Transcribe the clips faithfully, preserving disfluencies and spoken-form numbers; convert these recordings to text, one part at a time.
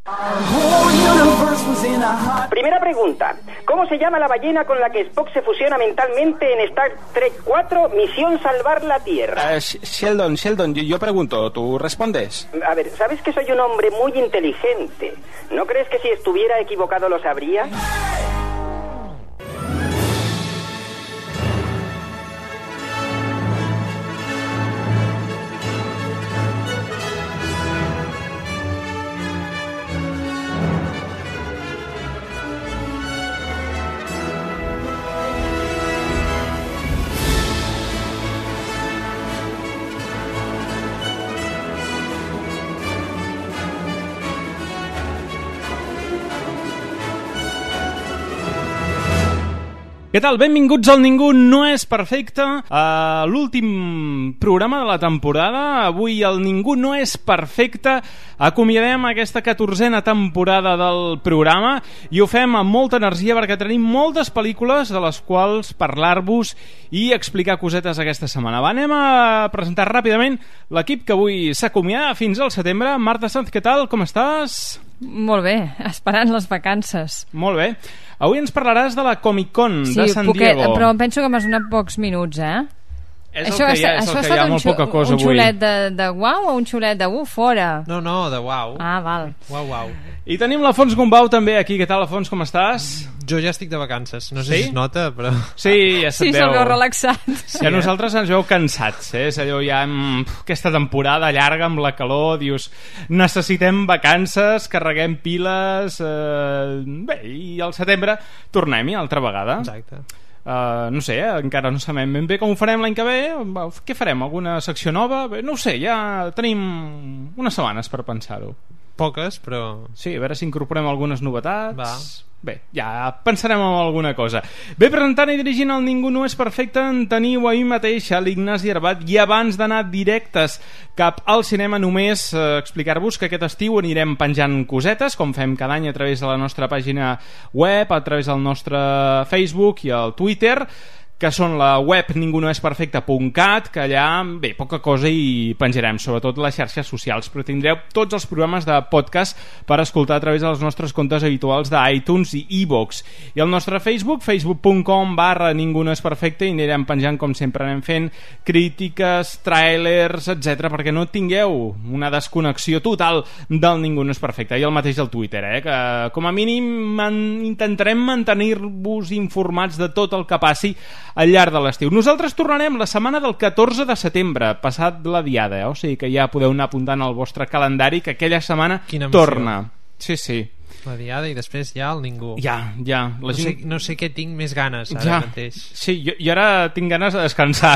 Primera pregunta. ¿Cómo se llama la ballena con la que Spock se fusiona mentalmente en Star Trek cuatro, Misión Salvar la Tierra? Uh, Sheldon, Sheldon, yo, yo pregunto, ¿tú respondes? A ver, ¿sabes que soy un hombre muy inteligente? ¿No crees que si estuviera equivocado lo sabría? Què tal? Benvinguts al Ningú no és perfecte, a l'últim programa de la temporada. Avui el Ningú no és perfecte. Acomiadem aquesta catorzena temporada del programa i ho fem amb molta energia perquè tenim moltes pel·lícules de les quals parlar-vos i explicar cosetes aquesta setmana. Va, anem a presentar ràpidament l'equip que avui s'acomiada fins al setembre. Marta Sanz, què tal? Com estàs? Molt bé, esperant les vacances. Molt bé. Avui ens parlaràs de la Comic Con sí, de San poquet, Diego. Però em penso que m'has donat pocs minuts, eh? És això el que hi ha, és el que hi ha, molt poca cosa un avui. Un xulet de, de uau o un xulet de uh, fora? No, no, de uau. Ah, val. Uau, uau. I tenim l'Afons Gombau també aquí. Què tal, Afons, com estàs? Jo ja estic de vacances, no sé sí? si es nota, però... Sí, ja se't sí, veu. Sí, se'l veu relaxat. Sí, a nosaltres ens veu cansats, eh? És allò ja amb aquesta temporada llarga, amb la calor, dius, necessitem vacances, carreguem piles... Eh... Bé, i al setembre tornem-hi altra vegada. Exacte. Uh, no sé, eh? Encara no sabem ben bé com ho farem l'any que ve. Què farem? Alguna secció nova? Bé, no ho sé, ja tenim unes setmanes per pensar-ho. Poques, però... Sí, a veure si incorporem algunes novetats. Va. Bé, ja pensarem en alguna cosa. Bé, presentant i dirigint el Ningú no és perfecte en teniu a mi mateixa, l'Ignasi Arbat, i abans d'anar directes cap al cinema només eh, explicar-vos que aquest estiu anirem penjant cosetes, com fem cada any a través de la nostra pàgina web, a través del nostre Facebook i el Twitter, que són la web ningunoesperfecte punt cat, que allà, bé, poca cosa hi penjarem, sobretot les xarxes socials, però tindreu tots els programes de podcast per escoltar a través dels nostres comptes habituals d'iTunes i iVoox. I el nostre Facebook, facebook punt com barra ningunoesperfecte, i anirem penjant, com sempre anem fent, crítiques, tràilers, etcètera, perquè no tingueu una desconnexió total del Ningú no és perfecte. I el mateix al Twitter, eh, que com a mínim man, intentarem mantenir-vos informats de tot el que passi al llarg de l'estiu. Nosaltres tornarem la setmana del catorze de setembre, passat la diada, eh? O sigui que ja podeu anar apuntant al vostre calendari que aquella setmana torna. Sí, sí. La diada i després ja el Ningú. Ja, ja. La no, gent... sé, no sé què tinc més ganes ara ja. mateix. Sí, jo, jo ara tinc ganes de descansar.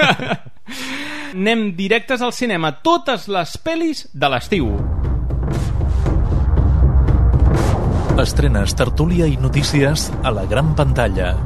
Anem directes al cinema. Totes les pel·lis de l'estiu. Estrenes, tertúlia i notícies a la gran pantalla.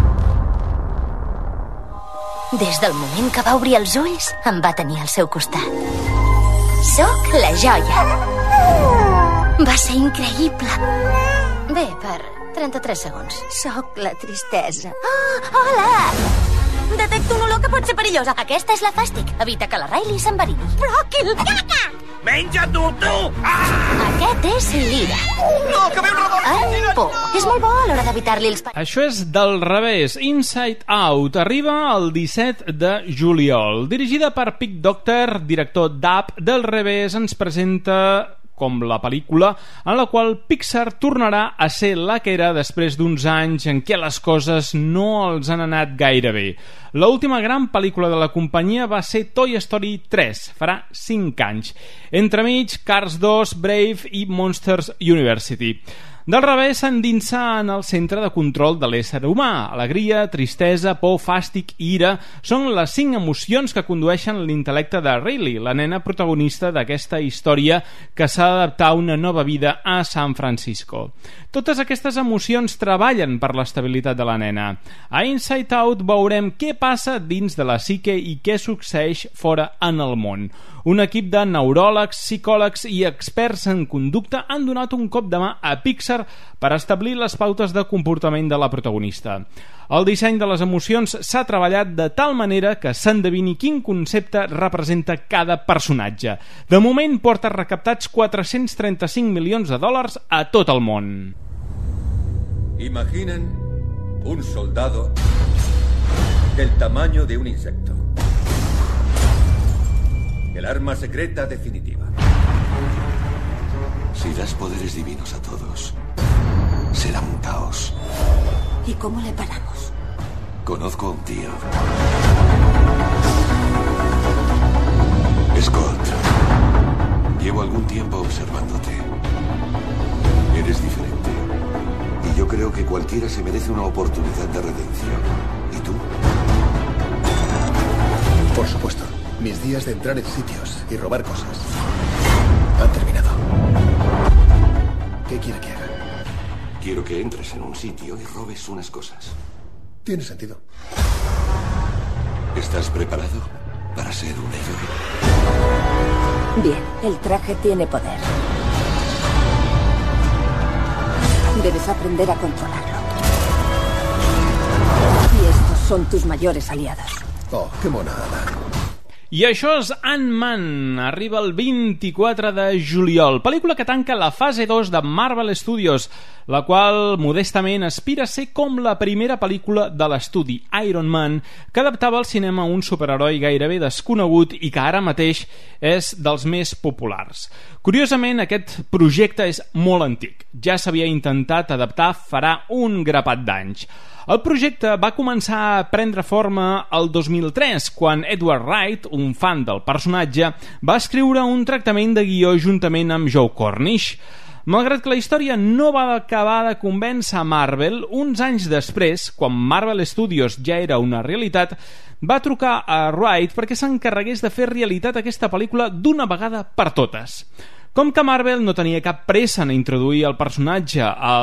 Des del moment que va obrir els ulls, em va tenir al seu costat. Soc la joia. Va ser increïble. Bé, per trenta-tres segons. Soc la tristesa. Oh, hola! Detecto una olor que pot ser perillosa. Aquesta és la Fàstic. Evita que la Riley s'enverini. Bròquil! Caca! Menja-t'ho, tu! Ah! Aquest és l'Ira. No, que ve un rebot! En por. És molt bo a l'hora d'evitar-li els... Això és del revés. Inside Out arriba el disset de juliol. Dirigida per Pic Doctor, director d'Up, del revés ens presenta com la pel·lícula en la qual Pixar tornarà a ser la que era després d'uns anys en què les coses no els han anat gaire bé. L'última gran pel·lícula de la companyia va ser Toy Story tres, farà cinc anys. Entremig, Cars dos, Brave i Monsters University. Del revés, s'endinsa en el centre de control de l'ésser humà. Alegria, tristesa, por, fàstic i ira són les cinc emocions que condueixen l'intel·lecte de Riley, la nena protagonista d'aquesta història que s'ha d'adaptar a una nova vida a San Francisco. Totes aquestes emocions treballen per l'estabilitat de la nena. A Inside Out veurem què passa dins de la psique i què succeeix fora en el món. Un equip de neuròlegs, psicòlegs i experts en conducta han donat un cop de mà a Pixar Pixar per establir les pautes de comportament de la protagonista. El disseny de les emocions s'ha treballat de tal manera que s'endevini quin concepte representa cada personatge. De moment porta recaptats quatre-cents trenta-cinc milions de dòlars a tot el món. Imaginen un soldado del tamaño de un insecto. El arma secreta definitiva. Si das poderes divinos a todos, será un caos. ¿Y cómo le paramos? Conozco a un tío. Scott, llevo algún tiempo observándote. Eres diferente. Y yo creo que cualquiera se merece una oportunidad de redención. ¿Y tú? Por supuesto. Mis días de entrar en sitios y robar cosas han terminado. ¿Qué quiere que haga? Quiero que entres en un sitio y robes unas cosas. Tiene sentido. ¿Estás preparado para ser un héroe? Bien, el traje tiene poder. Debes aprender a controlarlo. Y estos son tus mayores aliados. Oh, qué monada. I això és Ant-Man, arriba el vint-i-quatre de juliol, pel·lícula que tanca la fase dos de Marvel Studios, la qual modestament aspira a ser com la primera pel·lícula de l'estudi Iron Man, que adaptava al cinema un superheroi gairebé desconegut i que ara mateix és dels més populars. Curiosament, aquest projecte és molt antic, ja s'havia intentat adaptar farà un grapat d'anys. El projecte va començar a prendre forma el dos mil tres, quan Edward Wright, un fan del personatge, va escriure un tractament de guió juntament amb Joe Cornish. Malgrat que la història no va acabar de convèncer a Marvel, uns anys després, quan Marvel Studios ja era una realitat, va trucar a Wright perquè s'encarregués de fer realitat aquesta pel·lícula d'una vegada per totes. Com que Marvel no tenia cap pressa en introduir el personatge a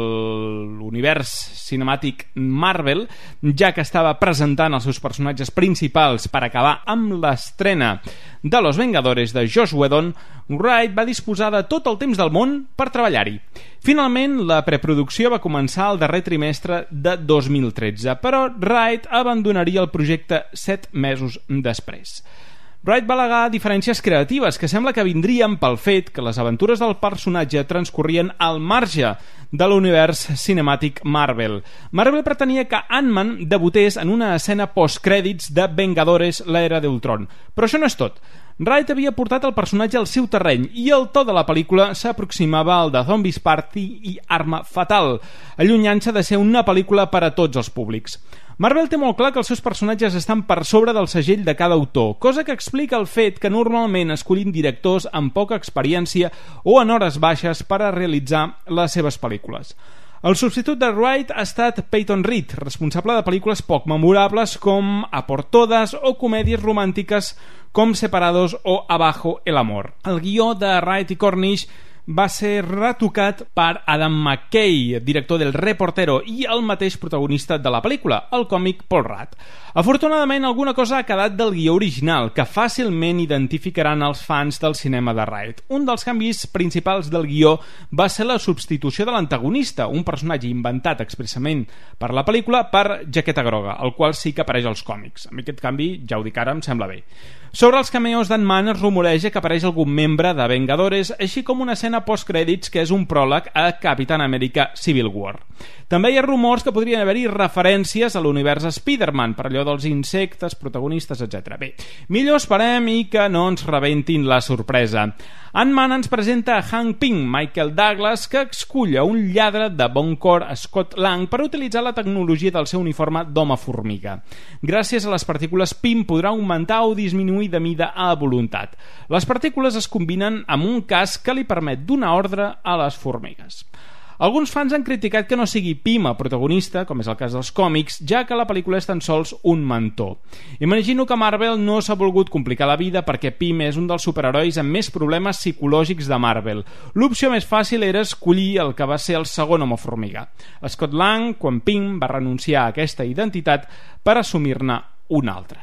l'univers cinemàtic Marvel, ja que estava presentant els seus personatges principals per acabar amb l'estrena de Los Vengadores de Joss Whedon, Wright va disposar de tot el temps del món per treballar-hi. Finalment, la preproducció va començar el darrer trimestre de dos mil tretze, però Wright abandonaria el projecte set mesos després. Wright va al·legar diferències creatives que sembla que vindrien pel fet que les aventures del personatge transcorrien al marge de l'univers cinemàtic Marvel. Marvel pretenia que Ant-Man debutés en una escena postcrèdits de Vengadores l'Era d'Ultron. Però això no és tot. Wright havia portat el personatge al seu terreny i el to de la pel·lícula s'aproximava al de Zombies Party i Arma Fatal, allunyant-se de ser una pel·lícula per a tots els públics. Marvel té molt clar que els seus personatges estan per sobre del segell de cada autor, cosa que explica el fet que normalment escollin directors amb poca experiència o en hores baixes per a realitzar les seves pel·lícules. El substitut de Wright ha estat Peyton Reed, responsable de pel·lícules poc memorables com A por todas o comèdies romàntiques com Separados o Abajo el amor. El guió de Wright i Cornish va ser retocat per Adam McKay, director del Reportero i el mateix protagonista de la pel·lícula, el còmic Paul Rudd. Afortunadament, alguna cosa ha quedat del guió original, que fàcilment identificaran els fans del cinema de Wright. Un dels canvis principals del guió va ser la substitució de l'antagonista, un personatge inventat expressament per la pel·lícula per Jaqueta Groga, el qual sí que apareix als còmics. A mi aquest canvi, ja ho dic ara, em sembla bé. Sobre els cameos d'Ant-Man es rumoreja que apareix algun membre de Vengadores, així com una escena postcrèdits que és un pròleg a Capitán Amèrica Civil War. També hi ha rumors que podrien haver-hi referències a l'univers Spider-Man, per allò dels insectes, protagonistes, etcètera. Bé, millor esperem i que no ens rebentin la sorpresa. Ant-Man ens presenta a Hank Pym, Michael Douglas, que esculla un lladre de bon cor, Scott Lang, per utilitzar la tecnologia del seu uniforme d'home-formiga. Gràcies a les partícules Pym podrà augmentar o disminuir de mida a voluntat. Les partícules es combinen amb un casc que li permet donar ordre a les formigues. Alguns fans han criticat que no sigui Pym el protagonista, com és el cas dels còmics, ja que la pel·lícula és tan sols un mentor. Imagino que Marvel no s'ha volgut complicar la vida perquè Pym és un dels superherois amb més problemes psicològics de Marvel. L'opció més fàcil era escollir el que va ser el segon home formiga, Scott Lang, quan Pym va renunciar a aquesta identitat per assumir-ne una altra.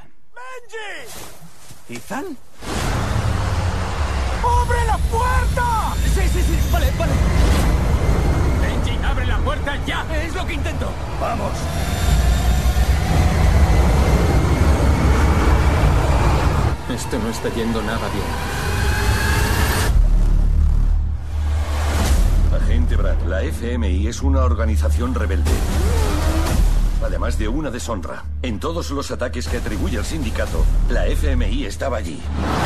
Benji! ¿Ethan? ¡Abre la puerta! Sí, sí, sí, vale, vale. que intento. Vamos. Esto no está yendo nada bien. Agente Brad, la F M I es una organización rebelde. Además de una deshonra. En todos los ataques que atribuye al sindicato, la F M I estaba allí.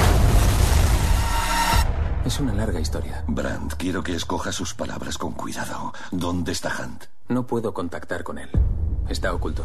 Es una larga historia. Brand, quiero que escoja sus palabras con cuidado. ¿Dónde está Hunt? No puedo contactar con él. Está oculto.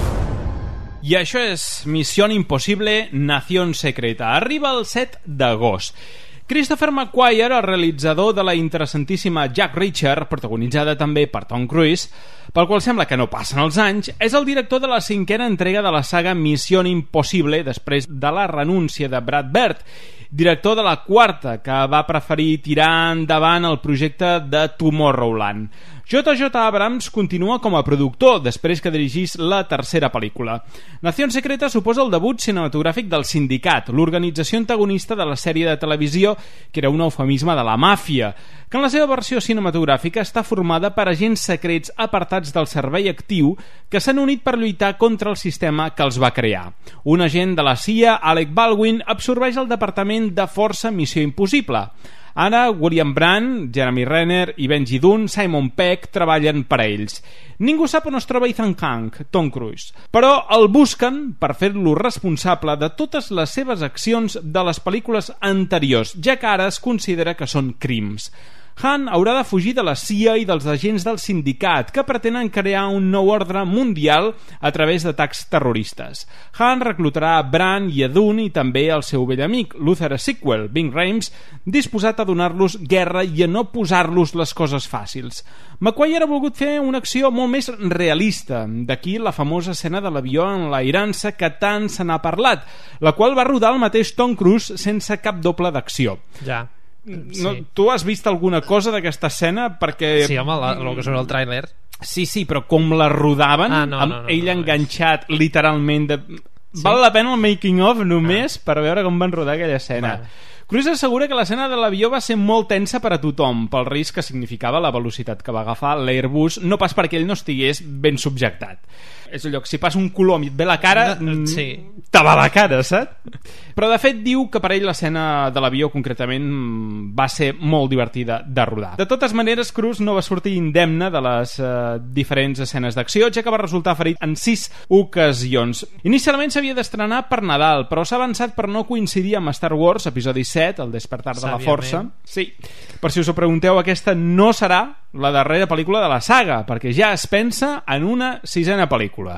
I això és Missió Impossible, Nació Secreta. Arriba el set d'agost. Christopher McQuarrie, el realitzador de la interessantíssima Jack Reacher, protagonitzada també per Tom Cruise, pel qual sembla que no passen els anys, és el director de la cinquena entrega de la saga Missió Impossible després de la renúncia de Brad Bird, director de la quarta, que va preferir tirar endavant el projecte de Tomorrowland. J J Abrams continua com a productor després que dirigís la tercera pel·lícula. Nació Secreta suposa el debut cinematogràfic del Sindicat, l'organització antagonista de la sèrie de televisió que era un eufemisme de la màfia, que en la seva versió cinematogràfica està formada per agents secrets apartats del servei actiu que s'han unit per lluitar contra el sistema que els va crear. Un agent de la C I A, Alec Baldwin, absorbeix el departament de força Missió Impossible. Ara, William Brandt, Jeremy Renner i Benji Dunn, Simon Pegg treballen per a ells. Ningú sap on es troba Ethan Hunt, Tom Cruise, però el busquen per fer-lo responsable de totes les seves accions de les pel·lícules anteriors, ja que ara es considera que són crims. Hunt haurà de fugir de la C I A i dels agents del sindicat que pretenen crear un nou ordre mundial a través d'atacs terroristes. Hunt reclutarà a Brandt i a Dunn i també el seu vell amic, Luther Sequel, Ving Rhames, disposat a donar-los guerra i a no posar-los les coses fàcils. McQuarrie ha volgut fer una acció molt més realista, d'aquí la famosa escena de l'avió enlairant-se que tant se n'ha parlat, la qual va rodar el mateix Tom Cruise sense cap doble d'acció. Ja. No, Sí. tu has vist alguna cosa d'aquesta escena? Perquè... Sí, home, la, el que surt el tràiler. Sí, sí, però com la rodaven, Ah, no, amb no, no, ell no, enganxat literalment de... Sí? Val la pena el making of només per veure com van rodar aquella escena. Vale. Cruise assegura que l'escena de l'avió va ser molt tensa per a tothom, pel risc que significava la velocitat que va agafar l'Airbus, no pas perquè ell no estigués ben subjectat. És allò que si passa un colom i et ve la cara, No, mm, sí. te va la cara, saps? Però de fet diu que per ell l'escena de l'avió concretament mm, va ser molt divertida de rodar. De totes maneres, Cruise no va sortir indemne de les eh, diferents escenes d'acció, ja que va resultar ferit en sis ocasions. Inicialment s'havia d'estrenar per Nadal, però s'ha avançat per no coincidir amb Star Wars, episodi set, El despertar de la força. Sí, per si us ho pregunteu, aquesta no serà la darrera pel·lícula de la saga, perquè ja es pensa en una sisena pel·lícula.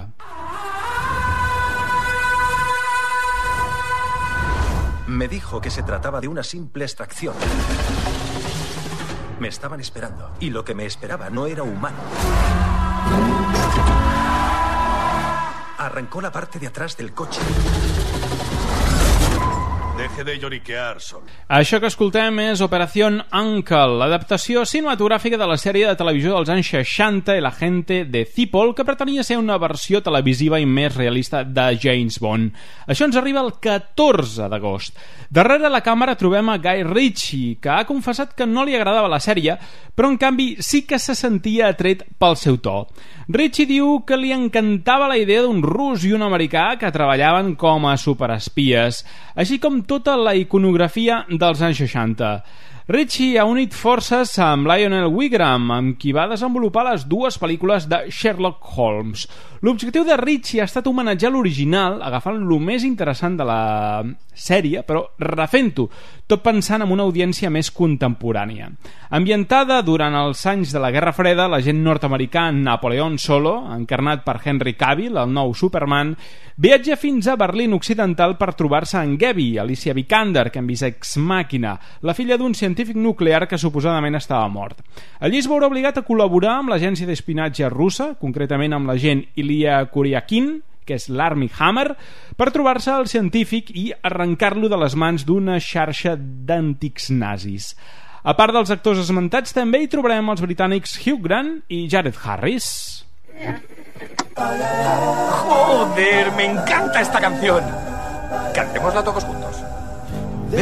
Me dijo que se trataba de una simple extracción. Me estaban esperando, y lo que me esperaba no era humano. Arrancó la parte de atrás del coche. Deje de lloriquear, Sol. Això que escoltem és Operación Uncle, l'adaptació cinematogràfica de la sèrie de televisió dels anys seixanta El agente de Cipoll, que pretenia ser una versió televisiva i més realista de James Bond. Això ens arriba el catorze d'agost. Darrere la càmera trobem a Guy Ritchie, que ha confessat que no li agradava la sèrie, però en canvi sí que se sentia atret pel seu to. Ritchie diu que li encantava la idea d'un rus i un americà que treballaven com a superespies, així com tota la iconografia dels anys seixanta. Ritchie ha unit forces amb Lionel Wigram, amb qui va desenvolupar les dues pel·lícules de Sherlock Holmes. L'objectiu de Ritchie ha estat homenatjar l'original, agafant lo més interessant de la sèrie, però refent-ho, tot pensant en una audiència més contemporània. Ambientada durant els anys de la Guerra Freda, l'agent nord-americà Napoleon Solo, encarnat per Henry Cavill, el nou Superman, viatja fins a Berlín Occidental per trobar-se amb Gaby, Alicia Vikander, que hem vist Ex Màquina, la filla d'un científic nuclear que suposadament estava mort. Allí es veurà obligat a col·laborar amb l'agència d'espionatge russa, concretament amb l'agent Ilya Kuryakin, que és l'Armie Hammer, per trobar-se al científic i arrencar-lo de les mans d'una xarxa d'antics nazis. A part dels actors esmentats, també hi trobarem els britànics Hugh Grant i Jared Harris. ¡Joder! ¡Me encanta esta canción! Cantémosla todos juntos.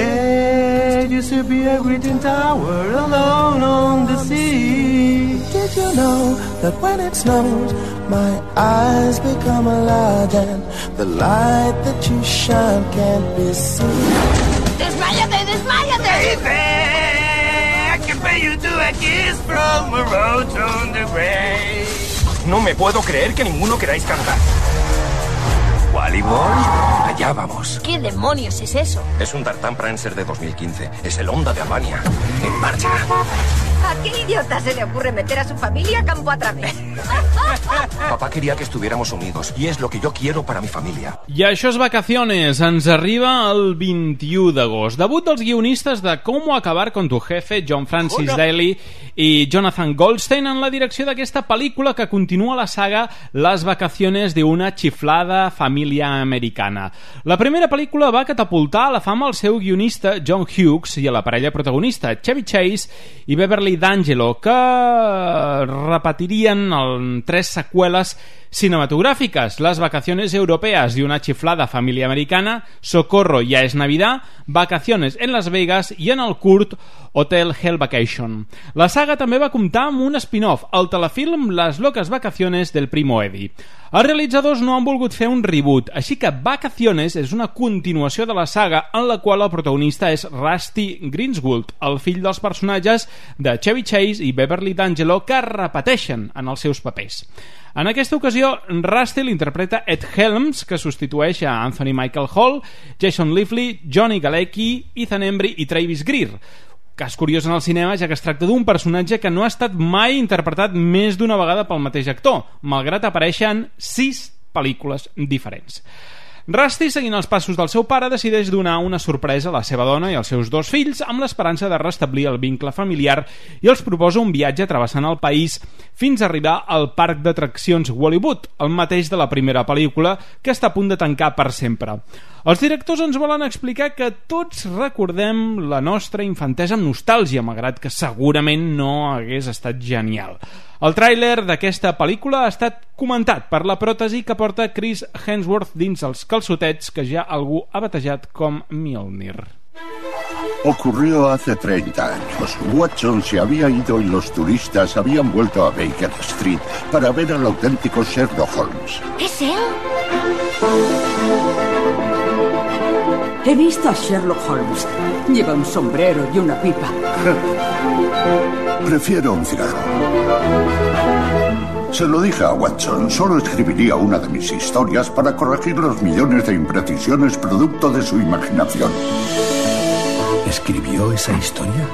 There used to be a great tower alone on the sea. Did you know that when it snows, my eyes become large and the light that you shine can't be seen. ¡Desmáyate, desmáyate! I can pay you to a kiss from a road on the way. No me puedo creer que ninguno queráis cantar. ¿Wally Boy? Allá vamos. ¿Qué demonios es eso? Es un Tartan Prancer de dos mil quince. Es el Honda de Albania. En marcha. ¿A qué idiota se le ocurre meter a su familia campo a través? Papá quería que estuviéramos unidos y es lo que yo quiero para mi familia. I això és Vacaciones. Ens arriba el vint-i-u d'agost. Debut dels guionistes de Cómo acabar con tu jefe, John Francis Hola. Daly i Jonathan Goldstein en la direcció d'aquesta pel·lícula que continua la saga Las vacaciones de una chiflada família americana. La primera pel·lícula va catapultar a la fama al seu guionista John Hughes i a la parella protagonista Chevy Chase i Beverly D'Angelo, que repetirien en tres seqüeles cinematográficas: Las vacaciones europeas de una chiflada familia americana, Socorro, ya es Navidad, Vacaciones en Las Vegas i en el curt Hotel Hell Vacation. La saga també va comptar amb un spin-off, el telefilm Las locas vacaciones del Primo Eddie. Els realitzadors no han volgut fer un reboot, així que Vacaciones és una continuació de la saga en la qual el protagonista és Rusty Greenswood, el fill dels personatges de Chevy Chase i Beverly D'Angelo, que repeteixen en els seus papers. En aquesta ocasió, Rusty l'interpreta Ed Helms, que substitueix a Anthony Michael Hall, Jason Lively, Johnny Galecki, Ethan Embry i Travis Greer. Cas curiós en el cinema, ja que es tracta d'un personatge que no ha estat mai interpretat més d'una vegada pel mateix actor, malgrat aparèixer en sis pel·lícules diferents. Rusty, seguint els passos del seu pare, decideix donar una sorpresa a la seva dona i als seus dos fills amb l'esperança de restablir el vincle familiar i els proposa un viatge travessant el país fins a arribar al parc d'atraccions Hollywood, el mateix de la primera pel·lícula, que està a punt de tancar per sempre. Els directors ens volen explicar que tots recordem la nostra infantesa amb nostàlgia, malgrat que segurament no hagués estat genial. El tràiler d'aquesta pel·lícula ha estat comentat per la pròtesi que porta Chris Hemsworth dins els calçotets que ja algú ha batejat com Mjolnir. Ocurrió hace treinta años. Watson se había ido y los turistas habían vuelto a Baker Street para ver al auténtico Sherlock Holmes. ¿Es él? He visto a Sherlock Holmes. Lleva un sombrero y una pipa. Prefiero un cigarro. Se lo dije a Watson, solo escribiría una de mis historias para corregir los millones de imprecisiones producto de su imaginación. ¿Escribió esa historia?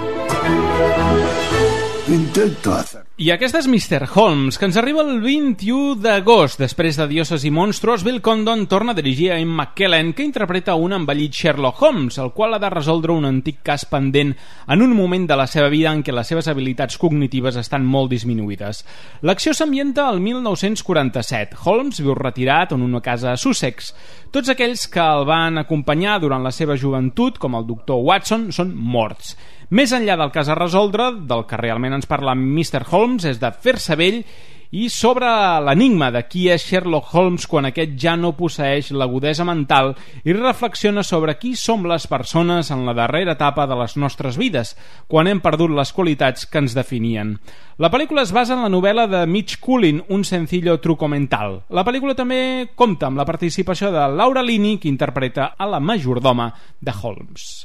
Intento hacer. I aquest és mister Holmes, que ens arriba el vint-i-u d'agost. Després de Dioses i Monstruos, Bill Condon torna a dirigir a Ian McKellen, que interpreta un envellit Sherlock Holmes, el qual ha de resoldre un antic cas pendent en un moment de la seva vida en què les seves habilitats cognitives estan molt disminuïdes. L'acció s'ambienta al mil nou-cents quaranta-set. Holmes viu retirat en una casa a Sussex. Tots aquells que el van acompanyar durant la seva joventut, com el doctor Watson, són morts. Més enllà del cas a resoldre, del que realment ens parla mister Holmes és de fer-se vell i sobre l'enigma de qui és Sherlock Holmes quan aquest ja no posseeix l'agudesa mental i reflexiona sobre qui som les persones en la darrera etapa de les nostres vides, quan hem perdut les qualitats que ens definien. La pel·lícula es basa en la novel·la de Mitch Coolin, Un sencillo truco mental. La pel·lícula també compta amb la participació de Laura Linney, que interpreta a la majordoma de Holmes.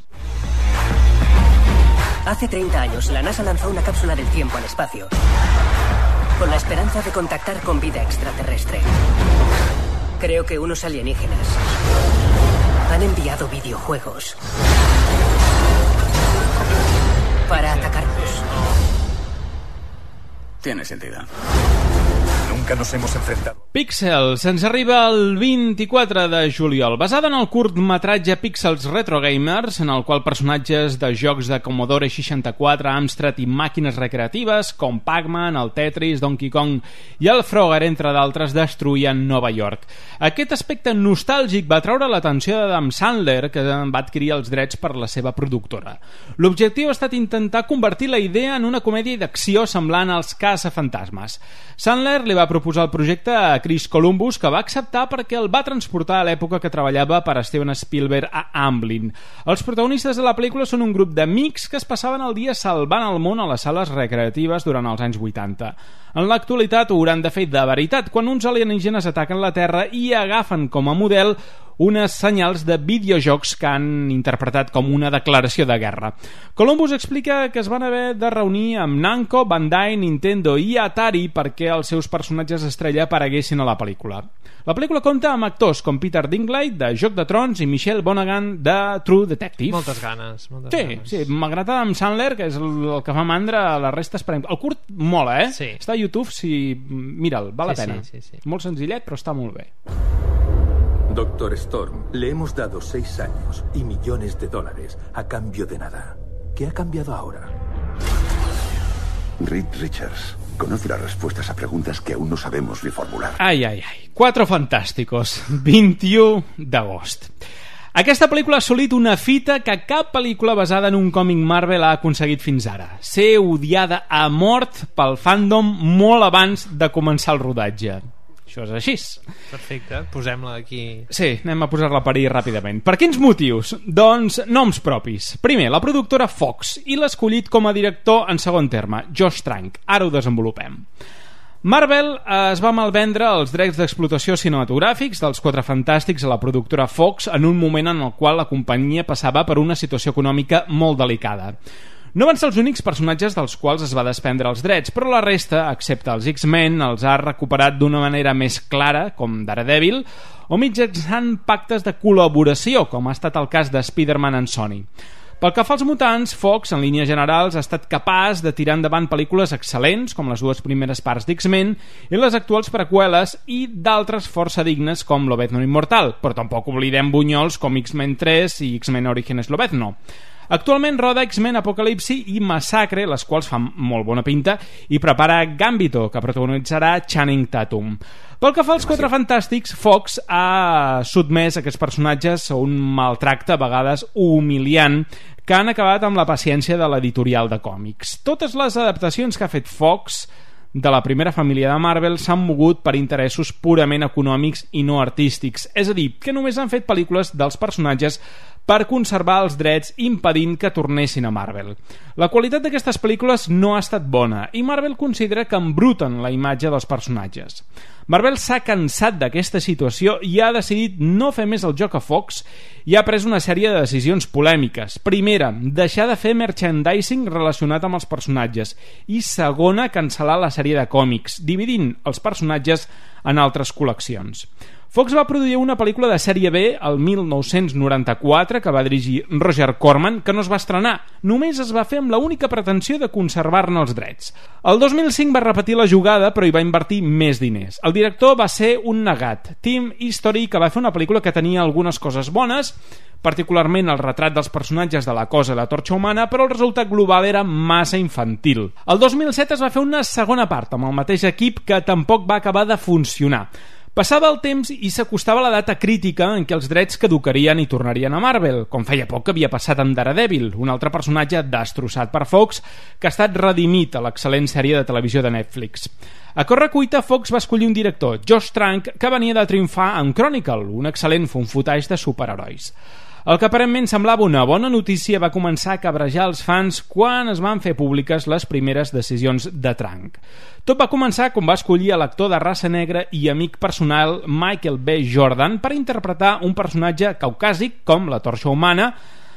Hace treinta años, la NASA lanzó una cápsula del tiempo al espacio, con la esperanza de contactar con vida extraterrestre. Creo que unos alienígenas han enviado videojuegos para atacarnos. Tiene sentido. Nunca nos hemos enfrentado. Píxels ens arriba el vint-i-quatre de juliol, basada en el curtmetratge Píxels Retro Gamers, en el qual personatges de jocs de Commodore seixanta-quatre, Amstrad i màquines recreatives com Pac-Man, el Tetris, Donkey Kong i el Frogger, entre d'altres, destruïen Nova York. Aquest aspecte nostàlgic va treure l'atenció d'Adam Sandler, que va adquirir els drets per la seva productora. L'objectiu ha estat intentar convertir la idea en una comèdia d'acció semblant als caçafantasmes. Sandler li va proposar el projecte a Chris Columbus, que va acceptar perquè el va transportar a l'època que treballava per a Steven Spielberg a Amblin. Els protagonistes de la pel·lícula són un grup d'amics que es passaven el dia salvant el món a les sales recreatives durant els anys vuitanta. En l'actualitat ho hauran de fer de veritat quan uns alienígenes ataquen la Terra i agafen com a model unes senyals de videojocs que han interpretat com una declaració de guerra. Columbus explica que es van haver de reunir amb Namco, Bandai, Nintendo i Atari perquè els seus personatges estrella apareguessin a la pel·lícula. La pel·lícula compta amb actors com Peter Dinklage de Joc de Trons i Michelle Monaghan de True Detective. Moltes ganes, moltes sí, ganes. Sí, m'agrada amb Sandler, que és el, el que fa mandra, la resta esperem. El curt mola, eh? Sí. Està a YouTube, si... mira'l, val sí, la pena. Sí, sí, sí. Molt senzillet, però està molt bé. Doctor Storm, le hemos dado seis años y millones de dólares a cambio de nada. ¿Qué ha cambiado ahora? Reed Richards conoce las respuestas a preguntas que aún no sabemos ni formular. Ai, ai, ai. Quatre fantàsticos. vint-i-u d'agost. Aquesta pel·lícula ha assolit una fita que cap pel·lícula basada en un còmic Marvel ha aconseguit fins ara. Ser odiada a mort pel fandom molt abans de començar el rodatge. Això és així. Perfecte, posem-la aquí. Sí, anem a posar-la a parir ràpidament. Per quins motius? Doncs noms propis. Primer, la productora Fox i l'escollit com a director en segon terme, Josh Trank. Ara ho desenvolupem. Marvel es va malvendre els drets d'explotació cinematogràfics dels Quatre Fantàstics a la productora Fox en un moment en el qual la companyia passava per una situació econòmica molt delicada. No van ser els únics personatges dels quals es va desprendre els drets, però la resta, excepte els X-Men, els ha recuperat d'una manera més clara, com Daredevil, o mitjançant pactes de col·laboració, com ha estat el cas de Spider-Man en Sony. Pel que fa als mutants, Fox, en línies generals, ha estat capaç de tirar endavant pel·lícules excel·lents, com les dues primeres parts d'X-Men, i les actuals preqüeles, i d'altres força dignes, com Lobezno Immortal, però tampoc oblidem bunyols com X-Men tres i X-Men Orígenes Lobezno. Actualment roda X-Men Apocalipsi i Massacre, les quals fan molt bona pinta, i prepara Gambito, que protagonitzarà Channing Tatum. Pel que fa als Quatre Fantàstics, Fox ha sotmès aquests personatges a un maltracte a vegades humiliant que han acabat amb la paciència de l'editorial de còmics. Totes les adaptacions que ha fet Fox de la primera família de Marvel s'han mogut per interessos purament econòmics i no artístics, és a dir, que només han fet pel·lícules dels personatges per conservar els drets impedint que tornessin a Marvel. La qualitat d'aquestes pel·lícules no ha estat bona i Marvel considera que embruten la imatge dels personatges. Marvel s'ha cansat d'aquesta situació i ha decidit no fer més el joc a Fox i ha pres una sèrie de decisions polèmiques. Primera, deixar de fer merchandising relacionat amb els personatges i segona, cancel·lar la sèrie de còmics, dividint els personatges en altres col·leccions. Fox va produir una pel·lícula de sèrie B el mil nou-cents noranta-quatre que va dirigir Roger Corman, que no es va estrenar. Només es va fer amb l'única pretensió de conservar-ne els drets. El dos mil cinc va repetir la jugada, però hi va invertir més diners. El director va ser un negat, Tim History, que va fer una pel·lícula que tenia algunes coses bones, particularment el retrat dels personatges de la Cosa i la Torxa Humana, però el resultat global era massa infantil. El dos mil set es va fer una segona part amb el mateix equip que tampoc va acabar de funcionar. Passava el temps i s'acostava la data crítica en què els drets caducarien i tornarien a Marvel, com feia poc que havia passat amb Daredevil, un altre personatge destrossat per Fox que ha estat redimit a l'excel·lent sèrie de televisió de Netflix. A correcuita, Fox va escollir un director, Josh Trank, que venia de triomfar en Chronicle, un excel·lent fonfutall de superherois. El que aparentment semblava una bona notícia va començar a cabrejar els fans quan es van fer públiques les primeres decisions de Trank. Tot va començar quan va escollir a l'actor de raça negra i amic personal Michael B. Jordan per interpretar un personatge caucàsic com la Torxa Humana,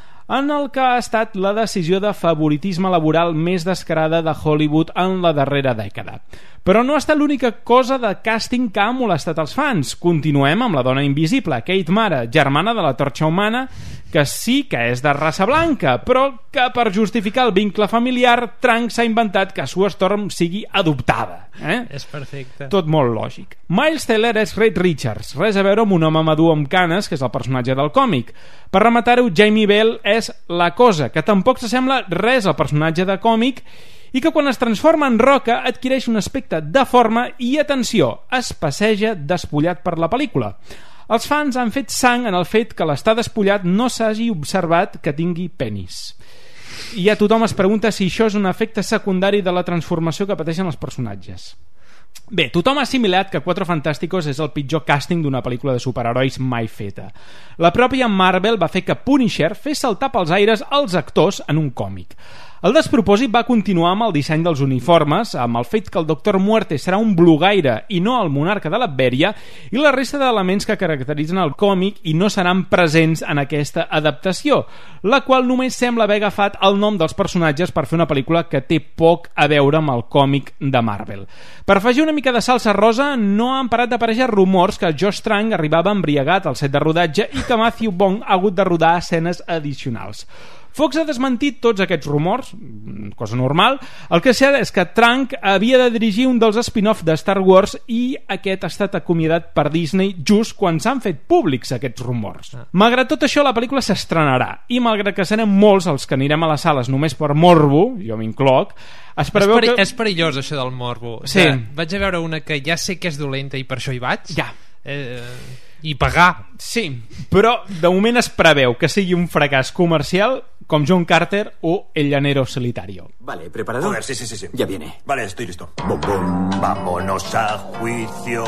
en el que ha estat la decisió de favoritisme laboral més descarada de Hollywood en la darrera dècada. Però no ha estat l'única cosa de càsting que ha molestat els fans. Continuem amb la dona invisible, Kate Mara, germana de la Torxa Humana, que sí que és de raça blanca, però que per justificar el vincle familiar, Trank s'ha inventat que Sue Storm sigui adoptada. Eh? És perfecte. Tot molt lògic. Miles Teller és Reed Richards, res a veure amb un home madur amb canes, que és el personatge del còmic. Per rematar-ho, Jamie Bell és la Cosa, que tampoc s'assembla res al personatge de còmic i que quan es transforma en roca adquireix un aspecte de forma i, atenció, es passeja despullat per la pel·lícula. Els fans han fet sang en el fet que l'estar despullat no s'hagi observat que tingui penis. I ja tothom es pregunta si això és un efecte secundari de la transformació que pateixen els personatges. Bé, tothom ha assimilat que Quatre Fantàsticos és el pitjor càsting d'una pel·lícula de superherois mai feta. La pròpia Marvel va fer que Punisher fes saltar pels aires els actors en un còmic. El despropòsit va continuar amb el disseny dels uniformes, amb el fet que el Doctor Muerte serà un blugaire i no el monarca de Latveria, i la resta d'elements que caracteritzen el còmic i no seran presents en aquesta adaptació, la qual només sembla haver agafat el nom dels personatges per fer una pel·lícula que té poc a veure amb el còmic de Marvel. Per afegir una mica de salsa rosa, no han parat d'aparèixer rumors que Josh Trank arribava embriagat al set de rodatge i que Matthew Vaughn ha hagut de rodar escenes addicionals. Fox ha desmentit tots aquests rumors, cosa normal. El que sé és que Trank havia de dirigir un dels spin-off de Star Wars i aquest ha estat acomiadat per Disney just quan s'han fet públics aquests rumors. Malgrat tot això, la pel·lícula s'estrenarà i malgrat que serem molts els que anirem a les sales només per morbo, jo m'incloc, es preveu és, peri que... és perillós això del morbo. Sí. Ja, vaig a veure una que ja sé que és dolenta i per això hi vaig. Ja. Eh, I pagar. Sí, però de moment es preveu que sigui un fracàs comercial com John Carter o El llanero solitario. Vale, ¿preparado? A ver, sí, sí, sí, sí. Ya viene. Vale, estoy listo. Bum, bum, vámonos a juicio.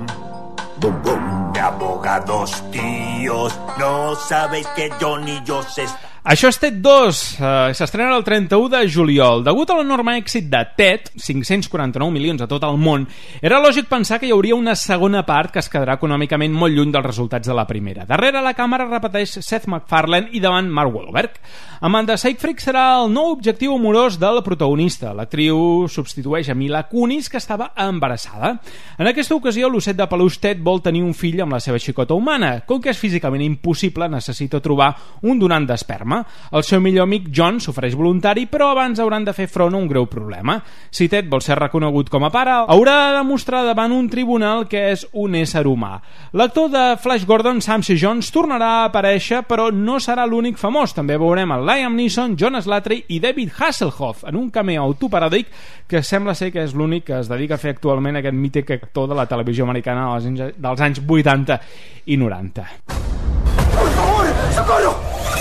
Bum, bum, de abogados tíos. No sabéis que yo ni yo sé... Això és Ted dos, eh, s'estrena el trenta-u de juliol. Degut a l'enorme èxit de Ted, cinc-cents quaranta-nou milions a tot el món, era lògic pensar que hi hauria una segona part que es quedarà econòmicament molt lluny dels resultats de la primera. Darrere la càmera repeteix Seth MacFarlane i davant Mark Wahlberg. Amanda Seyfried serà el nou objectiu amorós del protagonista. L'actriu substitueix a Mila Kunis, que estava embarassada. En aquesta ocasió, l'osset de peluix Ted vol tenir un fill amb la seva xicota humana. Com que és físicament impossible, necessita trobar un donant d'esperma. El seu millor amic John s'ofereix voluntari, però abans hauran de fer front a un greu problema. Si Ted vol ser reconegut com a pare, haurà de demostrar davant un tribunal que és un ésser humà. L'actor de Flash Gordon, Sam C. Jones, tornarà a aparèixer, però no serà l'únic famós. També veurem el Liam Neeson, John Slattery i David Hasselhoff en un cameo autoparòdic que sembla ser que és l'únic que es dedica a fer actualment aquest mític actor de la televisió americana dels anys vuitanta i noranta. ¡Por favor! ¡Socorro!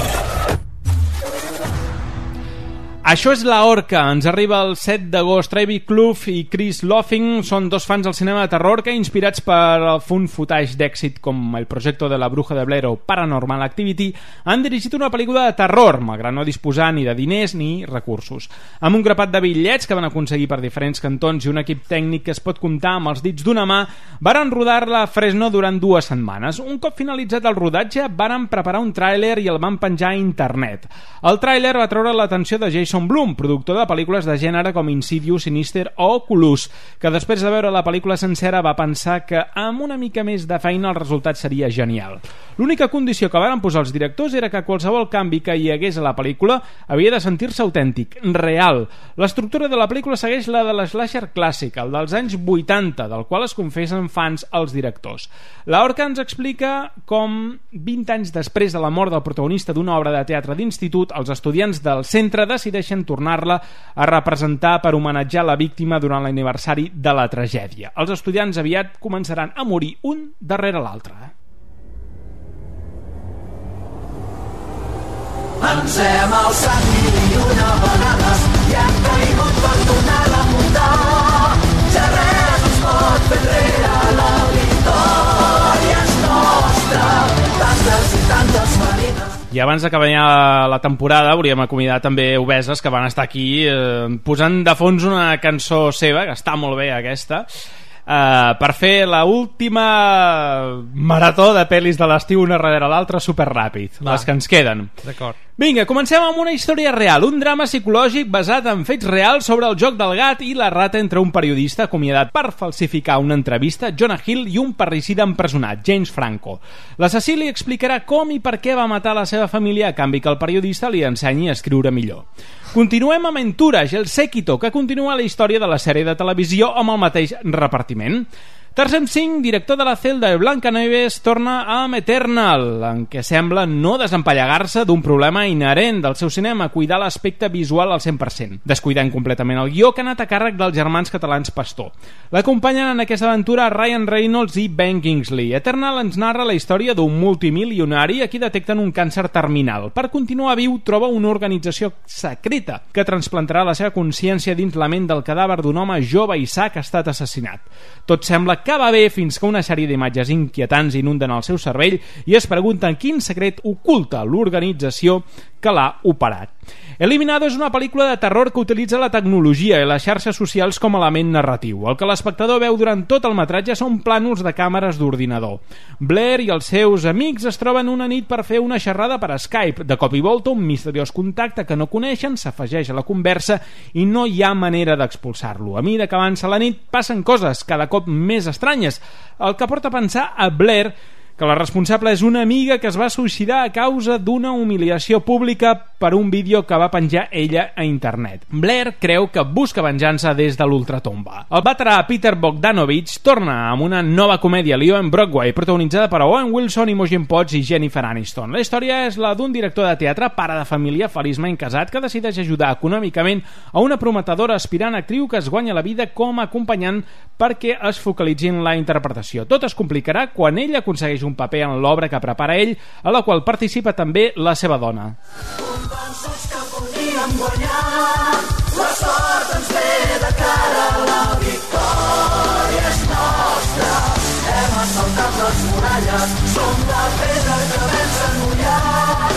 Això és La Orca, ens arriba el set d'agost. Travis Clough i Chris Lothing són dos fans del cinema de terror que, inspirats per el fun footage d'èxit com El projecte de la bruja de Blair o Paranormal Activity, han dirigit una pel·lícula de terror, malgrat no disposar ni de diners ni recursos. Amb un grapat de bitllets que van aconseguir per diferents cantons i un equip tècnic que es pot comptar amb els dits d'una mà, varen rodar-la a Fresno durant dues setmanes. Un cop finalitzat el rodatge, varen preparar un tràiler i el van penjar a internet. El tràiler va treure l'atenció de Jason Blum, productor de pel·lícules de gènere com Insidious, Sinister o Oculus, que després de veure la pel·lícula sencera va pensar que amb una mica més de feina el resultat seria genial. L'única condició que varen posar els directors era que qualsevol canvi que hi hagués a la pel·lícula havia de sentir-se autèntic, real. L'estructura de la pel·lícula segueix la de l'slasher clàssic, el dels anys vuitanta, del qual es confessen fans els directors. La Orca ens explica com vint anys després de la mort del protagonista d'una obra de teatre d'institut, els estudiants del centre decideixen tornar-la a representar per homenatjar la víctima durant l'aniversari de la tragèdia. Els estudiants aviat començaran a morir un darrere l'altre. Ens hem alçat mil i una vegades i hem caigut per tornar a muntar. Ja res ens pot fer enrere, la victòria és nostra. Tantes i tantes ferides. I abans d'acabar ja la temporada hauríem acomiadat també Obeses, que van estar aquí eh, posant de fons una cançó seva, que està molt bé aquesta, eh, per fer la última marató de pel·lis de l'estiu una darrere l'altra superràpid, les que ens queden. D'acord. Vinga, comencem amb una història real, un drama psicològic basat en fets reals sobre el joc del gat i la rata entre un periodista acomiadat per falsificar una entrevista, Jonah Hill, i un parricida empresonat, James Franco. L'assassí li explicarà com i per què va matar la seva família a canvi que el periodista li ensenyi a escriure millor. Continuem amb Entourage, el séquito, que continua la història de la sèrie de televisió amb el mateix repartiment. Tarsem Singh, director de la celda de Blancanieves, torna amb Eternal, en què sembla no desempallegar-se d'un problema inherent del seu cinema, cuidar l'aspecte visual al cent per cent, descuidant completament el guió que ha anat a càrrec dels germans catalans Pastor. L'acompanyen en aquesta aventura Ryan Reynolds i Ben Kingsley. Eternal ens narra la història d'un multimilionari a qui detecten un càncer terminal. Per continuar viu, troba una organització secreta que transplantarà la seva consciència dins la ment del cadàver d'un home jove i sa que ha estat assassinat. Tot sembla que va bé fins que una sèrie d'imatges inquietants inunden el seu cervell i es pregunten quin secret oculta l'organització que l'ha operat. Eliminado és una pel·lícula de terror que utilitza la tecnologia i les xarxes socials com a element narratiu. El que l'espectador veu durant tot el metratge són plànols de càmeres d'ordinador. Blair i els seus amics es troben una nit per fer una xerrada per Skype. De cop i volta, un misteriós contacte que no coneixen s'afegeix a la conversa i no hi ha manera d'expulsar-lo. A mesura que avança la nit, passen coses cada cop més estranyes, el que porta a pensar a Blair que la responsable és una amiga que es va suïcidar a causa d'una humiliació pública per un vídeo que va penjar ella a internet. Blair creu que busca venjança des de l'ultratomba. El veterà Peter Bogdanovich torna amb una nova comèdia, Leo en Broadway, protagonitzada per Owen Wilson, Imogen Poots i Jennifer Aniston. La història és la d'un director de teatre, pare de família, feliçment casat, que decideix ajudar econòmicament a una prometedora aspirant actriu que es guanya la vida com a acompanyant perquè es focalitzi en la interpretació. Tot es complicarà quan ell aconsegueix un paper en l'obra que prepara ell, a la qual participa també la seva dona. Convençuts que podríem guanyar, la sort ens ve de cara, la victòria és nostra. Hem assaltat les muralles, som la pedra que vam s'enullar.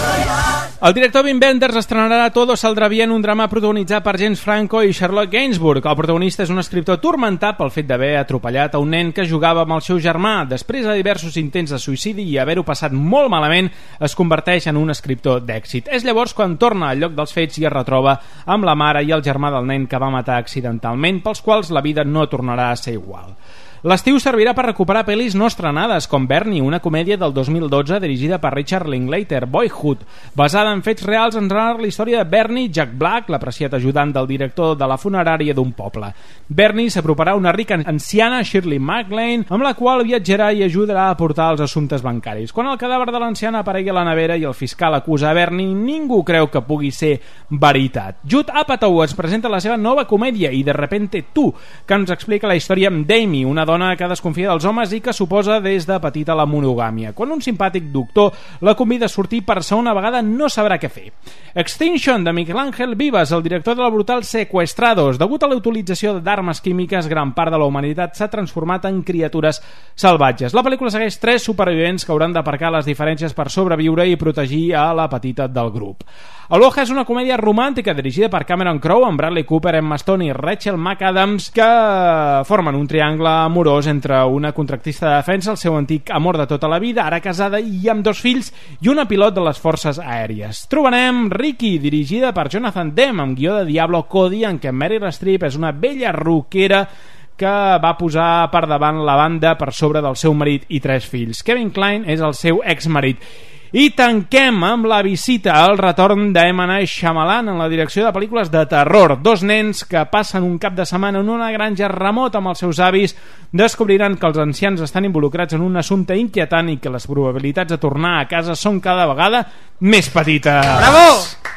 El director Wim Wenders estrenarà Todo saldrà bien, un drama protagonitzat per James Franco i Charlotte Gainsbourg. El protagonista és un escriptor turmentat pel fet d'haver atropellat a un nen que jugava amb el seu germà. Després de diversos intents de suïcidi i haver-ho passat molt malament, es converteix en un escriptor d'èxit. És llavors quan torna al lloc dels fets i es retroba amb la mare i el germà del nen que va matar accidentalment, pels quals la vida no tornarà a ser igual. L'estiu servirà per recuperar pel·lis no estrenades, com Bernie, una comèdia del dos mil dotze dirigida per Richard Linklater, Boyhood, basada en fets reals en narrar la història de Bernie, Jack Black, l'apreciat ajudant del director de la funerària d'un poble. Bernie s'aproparà a una rica anciana, Shirley MacLaine, amb la qual viatjarà i ajudarà a portar els assumptes bancaris. Quan el cadàver de l'anciana aparegui a la nevera i el fiscal acusa a Bernie, ningú creu que pugui ser veritat. Judd Apatow ens presenta la seva nova comèdia I de repente tu, que ens explica la història amb Damie, una dona que desconfia dels homes i que suposa des de petita la monogàmia. Quan un simpàtic doctor la convida a sortir per segona vegada no sabrà què fer. Extinction, de Miguel Ángel Vivas, el director de la brutal Secuestrados. Degut a la utilització d'armes químiques, gran part de la humanitat s'ha transformat en criatures salvatges. La pel·lícula segueix tres supervivents que hauran d'aparcar les diferències per sobreviure i protegir a la petita del grup. Aloha és una comèdia romàntica dirigida per Cameron Crowe amb Bradley Cooper, Emma Stone i Rachel McAdams, que formen un triangle amorós entre una contractista de defensa, el seu antic amor de tota la vida, ara casada i amb dos fills, i una pilot de les forces aèries. Trobarem Ricky, dirigida per Jonathan Demme, amb guió de Diablo Cody, en què Meryl Streep és una vella rockera que va posar per davant la banda per sobre del seu marit i tres fills. Kevin Kline és el seu exmarit. I tanquem amb la visita al retorn d'M. Night Shyamalan en la direcció de pel·lícules de terror. Dos nens que passen un cap de setmana en una granja remota amb els seus avis descobriran que els ancians estan involucrats en un assumpte inquietant i que les probabilitats de tornar a casa són cada vegada més petites. Bravo!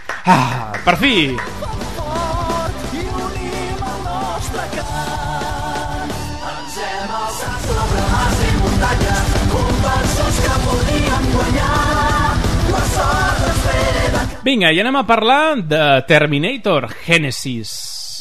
Ah, per fi! Vinga, i anem a parlar de Terminator Genesis.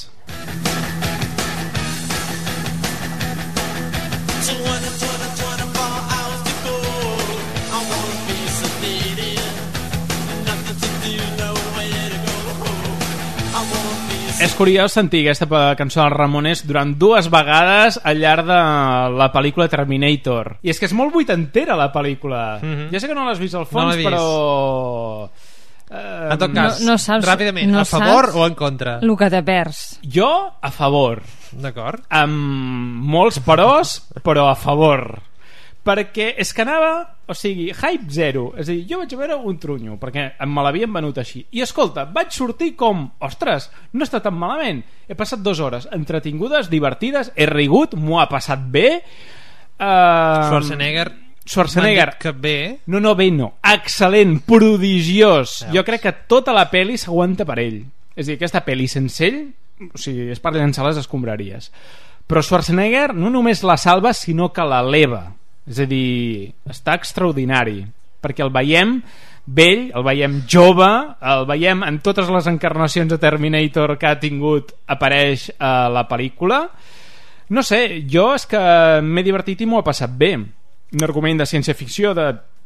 És curiós sentir aquesta cançó dels Ramones durant dues vegades al llarg de la pel·lícula Terminator. I és que és molt vuitantera la pel·lícula. Mm-hmm. Ja sé que no l'has vist al fons, no però... Uh, en tot cas, no, no saps, ràpidament, no a favor saps o en contra? El que te perds. Jo, a favor. D'acord. Amb molts peròs, però a favor. Perquè és que anava, o sigui, hype zero. És a dir, jo vaig a veure un trunyo, perquè me l'havien venut així. I escolta, vaig sortir com, ostres, no està tan malament. He passat dues hores entretingudes, divertides, he rigut, m'ho ha passat bé. Uh... Schwarzenegger... Schwarzenegger que bé. No, no, bé no. Excel·lent, prodigiós. Veus? Jo crec que tota la pel·li s'aguanta per ell. És a dir, aquesta pel·li sense ell, o sigui, és per llançar les escombraries. Però Schwarzenegger no només la salva, sinó que l'eleva. És a dir, està extraordinari. Perquè el veiem vell, el veiem jove, el veiem en totes les encarnacions de Terminator que ha tingut, apareix a la pel·lícula. No sé, jo és que m'he divertit i m'ho ha passat bé. Un argument de ciència-ficció de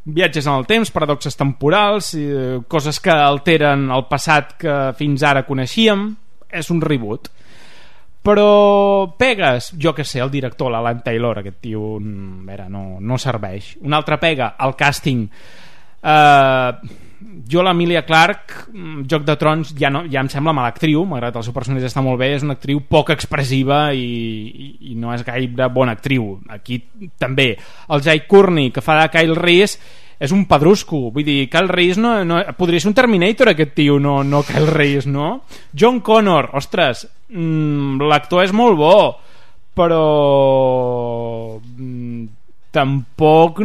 viatges en el temps, paradoxes temporals, eh, coses que alteren el passat que fins ara coneixíem. És un reboot. Però pegues, jo que sé, el director, l'Alan Taylor, aquest tio, a veure, no, no serveix. Una altra pega, el càsting. Eh, jo l'Emilia Clarke, Joc de Trons, ja, no, ja em sembla mala actriu, malgrat el seu personatge està molt bé, és una actriu poc expressiva i, i, i no és gaire bona actriu. Aquí també. El Jai Courtney, que fa de Kyle Reese, és un pedrusco, vull dir, Kyle Reese no, no, podria ser un Terminator aquest tio, no, no Kyle Reese, no? John Connor, ostres, mmm, l'actor és molt bo, però mmm, tampoc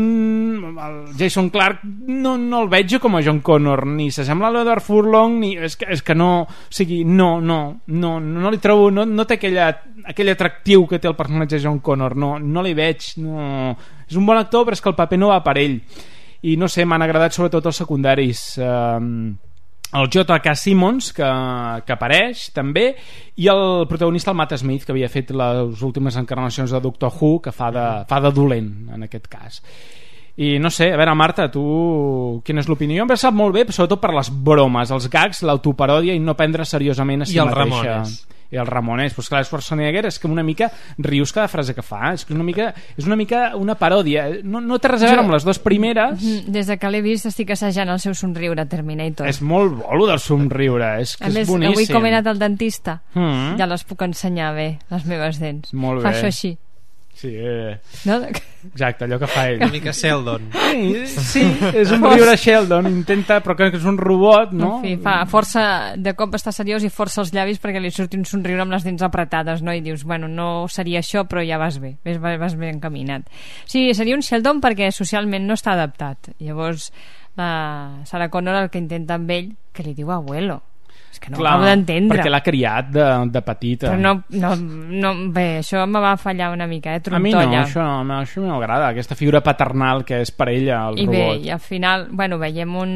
el Jason Clarke no, no el veig com a John Connor, ni s'assembla a l'Edward Furlong, ni, és, que, és que no, o sigui, no, no, no, no li trobo, no, no té aquella, aquell atractiu que té el personatge de John Connor, no, no li veig, no, és un bon actor però és que el paper no va per ell. I no sé, m'han agradat sobretot els secundaris, eh, el J K. Simmons que, que apareix també, i el protagonista, el Matt Smith, que havia fet les últimes encarnacions de Doctor Who, que fa de, fa de dolent en aquest cas. I no sé, a veure, Marta, tu quina és l'opinió? Em sap molt bé, sobretot per les bromes, els gags, l'autoparòdia i no prendre seriosament a si I el mateixa. Ramones. I el Ramones, doncs clar, Schwarzenegger és que una mica rius cada frase que fa, és que una mica, és una mica una paròdia, no, no té res a veure amb les dues primeres. Des de que l'he vist estic assajant el seu somriure Terminator. És molt bo el del somriure, és que a és més, boníssim. avui com he anat al dentista, mm. ja les puc ensenyar bé, les meves dents. Molt fa bé. això així. Sí, eh. No? Exacte, allò que fa ell. Una mica Sheldon. Sí, sí, és un riure Sheldon, intenta, però que és un robot, no? En fi, fa força, de cop està seriós i força els llavis perquè li surti un somriure amb les dents apretades, no? I dius, bueno, no seria això, però ja vas bé, vas, vas bé encaminat. Sí, seria un Sheldon perquè socialment no està adaptat. Llavors, la Sarah Connor el que intenta amb ell, que li diu abuelo. És que no Clar, ho acabo d'entendre. perquè l'ha criat de, de petita. Però no, no, no, bé, això me va fallar una mica, eh, a mi no, trontolla. això, no, això no m'agrada, aquesta figura paternal que és per ella el I robot. bé, i al final, bueno, veiem un,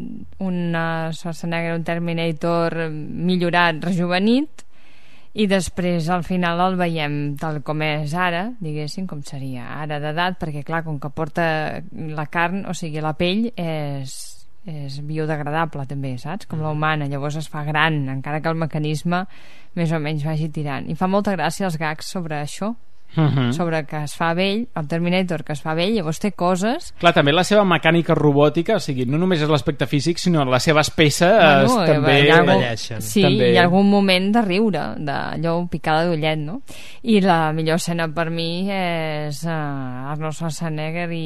un Schwarzenegger, un Terminator millorat, rejuvenit, i després al final el veiem tal com és ara, diguéssim, com seria ara d'edat, perquè clar, com que porta la carn, o sigui, la pell és... és biodegradable també, saps? Com la humana, llavors es fa gran, encara que el mecanisme més o menys vagi tirant. I fa molta gràcia els gags sobre això, uh-huh. sobre que es fa vell, el Terminator que es fa vell, llavors té coses... Clar, també la seva mecànica robòtica, o sigui, no només és l'aspecte físic, sinó les seves peces bueno, també... Algun... Sí, també... hi ha algun moment de riure, d'allò picada d'ullet, no? I la millor escena per mi és uh, Arnold Schwarzenegger i...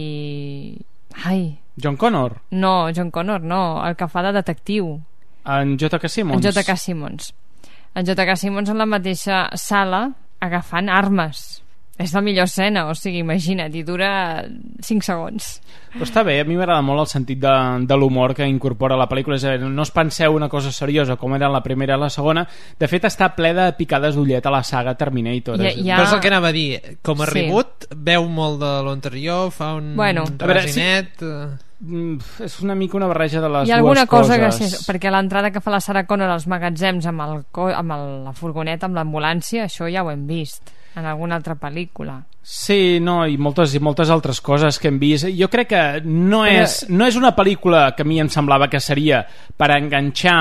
Ai... John Connor? No, John Connor no, el que fa de detectiu. En J K. Simmons? En J K. Simmons. En J K. Simmons en la mateixa sala agafant armes. És la millor escena, o sigui, imagina't, i dura cinc segons. Però està bé, a mi m'agrada molt el sentit de, de l'humor que incorpora la pel·lícula, és a dir, no us penseu una cosa seriosa com era la primera i la segona, de fet està ple de picades d'ullet a la saga Terminator. Ja, ja... Però és el que anava a dir, com a sí. reboot veu molt de l'anterior, fa un bueno, resinet... Sí. És una mica una barreja de les dues coses. Hi ha alguna cosa que sí, perquè l'entrada que fa la Sarah Connor als magatzems amb, el, amb el, la furgoneta, amb l'ambulància, això ja ho hem vist en alguna altra pel·lícula. Sí, no, i moltes, i moltes altres coses que hem vist. Jo crec que no és, Però... no és una pel·lícula que a mi em semblava que seria per enganxar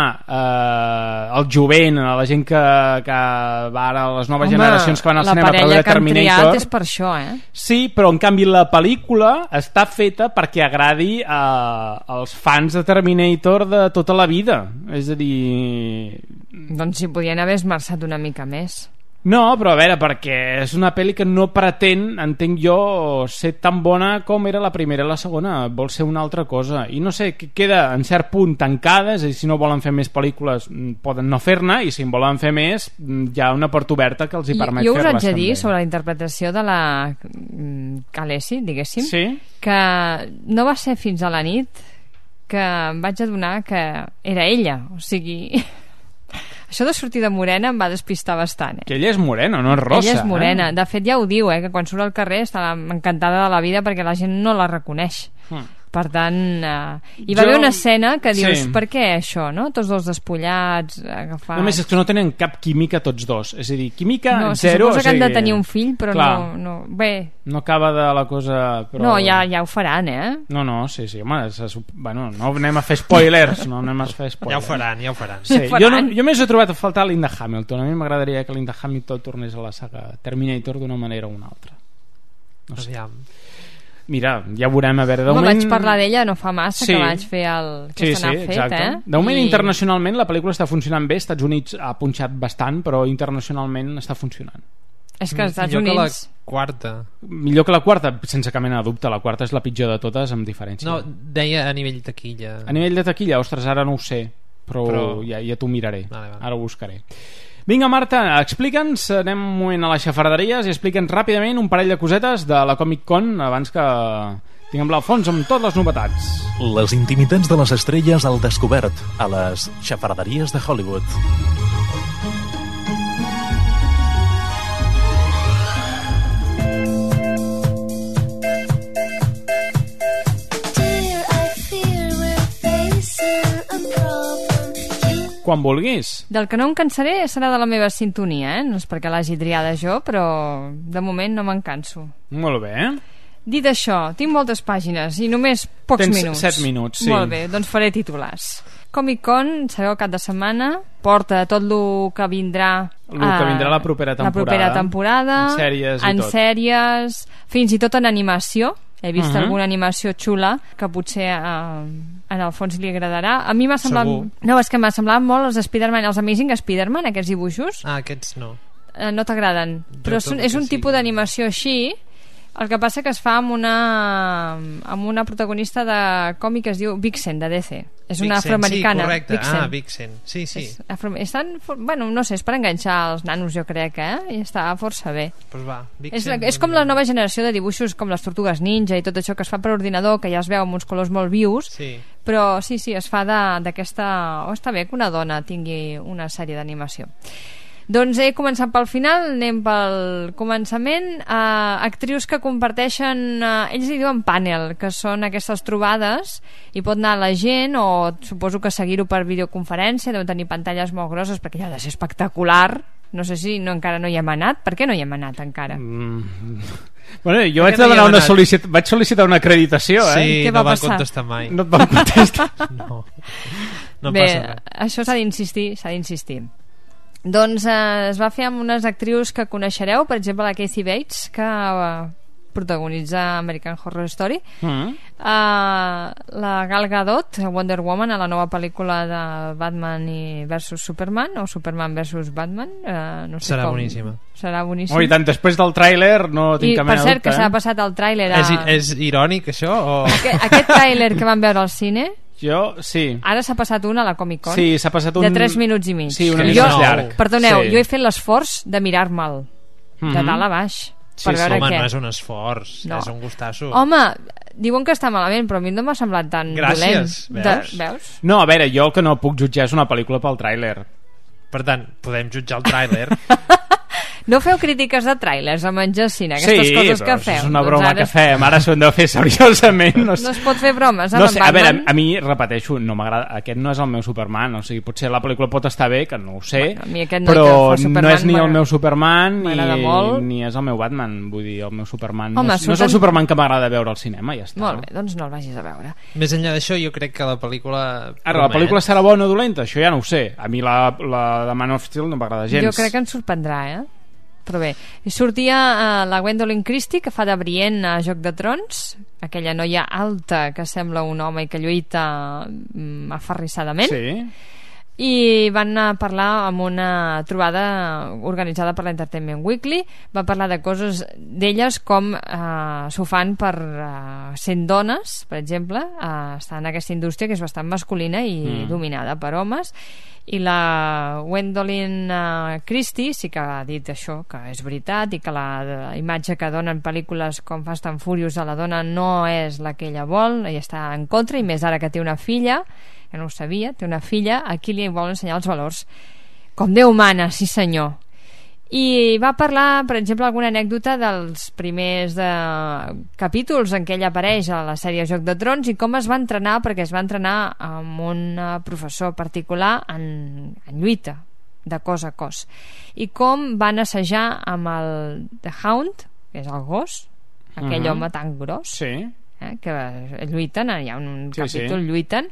eh, el jovent, a la gent que, que va ara, a les noves Home, generacions que van al cinema per veure Terminator. La parella que han triat és per això, eh? Sí, però en canvi la pel·lícula està feta perquè agradi eh, als fans de Terminator de tota la vida. És a dir... Doncs si podien haver esmerçat una mica més. No, però a veure, perquè és una pel·li que no pretén, entenc jo, ser tan bona com era la primera i la segona, vol ser una altra cosa, i no sé, queda en cert punt tancada, és a dir, si no volen fer més pel·lícules poden no fer-ne, i si en volen fer més hi ha una porta oberta que els hi permet fer-les. Jo us haig de també. dir sobre la interpretació de la Khaleesi, diguéssim, sí? que no va ser fins a la nit que em vaig adonar que era ella, o sigui... Això de sortir de morena em va despistar bastant. Eh? Que ella és morena, no és rossa. Ella és morena. Eh? De fet, ja ho diu, eh? Que quan surt al carrer està encantada de la vida perquè la gent no la reconeix. Mm. Per tant, eh, hi va Jo- haver una escena que dius, Sí. per què això, no? Tots dos despullats, agafats... Només és que no tenen cap química tots dos. És a dir, química No, se zero. suposa o que han de sigui, tenir un fill, però clar, no, no... Bé, no acaba de la cosa... Però... no, ja, ja ho faran, eh? No, no, sí, sí, home, se, sup- bueno, no anem a fer spoilers, no anem a fer spoilers. Ja ho faran, ja ho faran. Sí, Ja ho jo, no, faran. jo més he trobat a faltar Linda Hamilton. A mi m'agradaria que Linda Hamilton tornés a la saga Terminator d'una manera o una altra. No sé. Aviam. Mira, ja veurem, a veure, de Home, moment... vaig parlar d'ella no fa massa Sí. que vaig fer el... que Sí, se sí, n'ha fet, exacte. eh? De moment, I- internacionalment, la pel·lícula està funcionant bé. Estats Units ha punxat bastant, però internacionalment està funcionant. És que als Estats Millor que la Units... quarta. Millor que la quarta, sense cap mena de dubte. La quarta és la pitjor de totes, amb diferència. No, deia a nivell taquilla. A nivell de taquilla, ostres, ara no ho sé, però, Però- ja, ja t'ho miraré. Vale, vale. Ara ho buscaré. Vinga, Marta, explica'ns, anem un moment a les xafarderies i explica'ns ràpidament un parell de cosetes de la Comic Con abans que tinguem l'Alfons amb totes les novetats. Les intimitats de les estrelles al descobert a les xafarderies de Hollywood. Quan vulguis. Del que no em cansaré serà de la meva sintonia, eh? No és perquè l'hagi triada jo, però de moment no me'n canso. Molt bé, eh? Dit això, tinc moltes pàgines i només pocs Tens minuts. set minuts, sí. Molt bé, doncs faré titulars. Comic Con, sabeu, cap de setmana, porta tot el que vindrà... El que vindrà la propera temporada. La propera temporada. En sèries i en tot. sèries, fins i tot en animació. He vist Uh-huh. alguna animació xula que potser eh, en el fons li agradarà. A mi m'ha semblat... Segur. No, és que m'ha semblat molt els Spider-Man, els Amazing Spider-Man, aquests dibuixos. Ah, aquests no. Eh, no t'agraden, però tot són, el és que un tipus d'animació així. El que passa que es fa amb una amb una protagonista de còmic que es diu Vixen, de D C. És una Vixen, afroamericana. Sí, correcte. Vixen. Ah, Vixen. Sí, sí. És afro... Estan, bueno, no sé, és per enganxar els nanos, jo crec, eh? I està força bé. Pues va, Vixen. És, la, és com la nova generació de dibuixos com les Tortugues Ninja i tot això que es fa per ordinador, que ja es veu amb uns colors molt vius, Sí. però sí, sí, es fa d'aquesta... Oh, està bé que una dona tingui una sèrie d'animació. Doncs he començat pel final, anem pel començament. Uh, actrius que comparteixen, uh, ells hi diuen panel, que són aquestes trobades, i pot anar la gent, o suposo que seguir-ho per videoconferència, deuen tenir pantalles molt grosses, perquè allò ha de ser espectacular. No sé si no, encara no hi hem anat. Per què no hi hem anat encara? Mm. Bueno, jo Per vaig què no hi demanar hem una anat? sol·licit... vaig sol·licitar una acreditació, eh? Sí, Què no va van passar? contestar mai. No et van contestar. No, no Bé, passa res. això s'ha d'insistir, s'ha d'insistir. Doncs eh, es va fer amb unes actrius que coneixereu, per exemple la Kathy Bates, que eh, protagonitza American Horror Story, Mm. uh, la Gal Gadot, Wonder Woman, a la nova pel·lícula de Batman i versus Superman, o Superman versus Batman, uh, no sé Serà com. boníssima. Serà boníssima. Oh, i tant, després del tràiler no tinc I cap per mena de cert, dubte, que s'ha eh? passat el tràiler a... És, és irònic, això? O... Aquest, aquest tràiler que vam veure al cine, Jo, sí. ara s'ha passat un a la Comic Con. Sí, s'ha passat un... De tres minuts i mig. Sí, una Que mica jo, més llarg. Perdoneu, Sí. jo he fet l'esforç de mirar-me'l de Mhm. dalt a baix Sí, per sí. veure Home, què. no és un esforç, No. és un gustasso. Home, diuen que està malament, però a mi no m'ha semblat tan Gràcies, dolent. veus? De, veus? No, a veure, jo el que no puc jutjar és una pel·lícula pel tràiler. Per tant, podem jutjar el tràiler. No feu crítiques de tràilers a menjar cine, aquestes sí, coses però que això feu. és una Doncs broma ara que és- fem, ara s'ho hem de fer seriosament. No, No sé. es pot fer bromes, amb No en sé, a veure, Batman. a mi, repeteixo, no m'agrada, aquest no és el meu Superman, o sigui, potser la pel·lícula pot estar bé, que no ho sé, Bueno, a mi aquest noi però que fa Superman no és ni el m'agrada- meu Superman m'agrada ni, molt. ni és el meu Batman, vull dir, el meu Superman Home, no, és, no és surten- el Superman que m'agrada veure al cinema, ja està. Molt bé, doncs no el vagis a veure. Més enllà d'això, jo crec que la pel·lícula... Ara, la promet. pel·lícula serà bona o dolenta? Això ja no ho sé. A mi la, la de Man of Steel no m'agrada gens. Jo crec que ens sorprendrà, eh? Però bé, i sortia uh, la Gwendolyn Christie, que fa de Brienne a Joc de Trons, aquella noia alta que sembla un home i que lluita mm, aferrissadament. Sí. I van anar a parlar amb una trobada organitzada per l'Entertainment Weekly. Va parlar de coses d'elles com eh, s'ho fan per eh, sent dones, per exemple, eh, estar en aquesta indústria que és bastant masculina i Mm. dominada per homes. I la Gwendolyn uh, Christie sí que ha dit això, que és veritat, i que la, la imatge que donen pel·lícules com Fast and Furious a la dona no és la que ella vol, ella està en contra, i més ara que té una filla, que no ho sabia, té una filla a qui li vol ensenyar els valors com Déu mana, sí senyor. i va parlar, per exemple, alguna anècdota dels primers de... capítols en què ell apareix a la sèrie Joc de Trons i com es va entrenar, perquè es va entrenar amb un professor particular en, en lluita de cos a cos, i com van assajar amb el The Hound, que és el gos, aquell uh-huh. home tan gros, sí. eh, que lluiten, hi ha un sí, capítol sí. lluiten,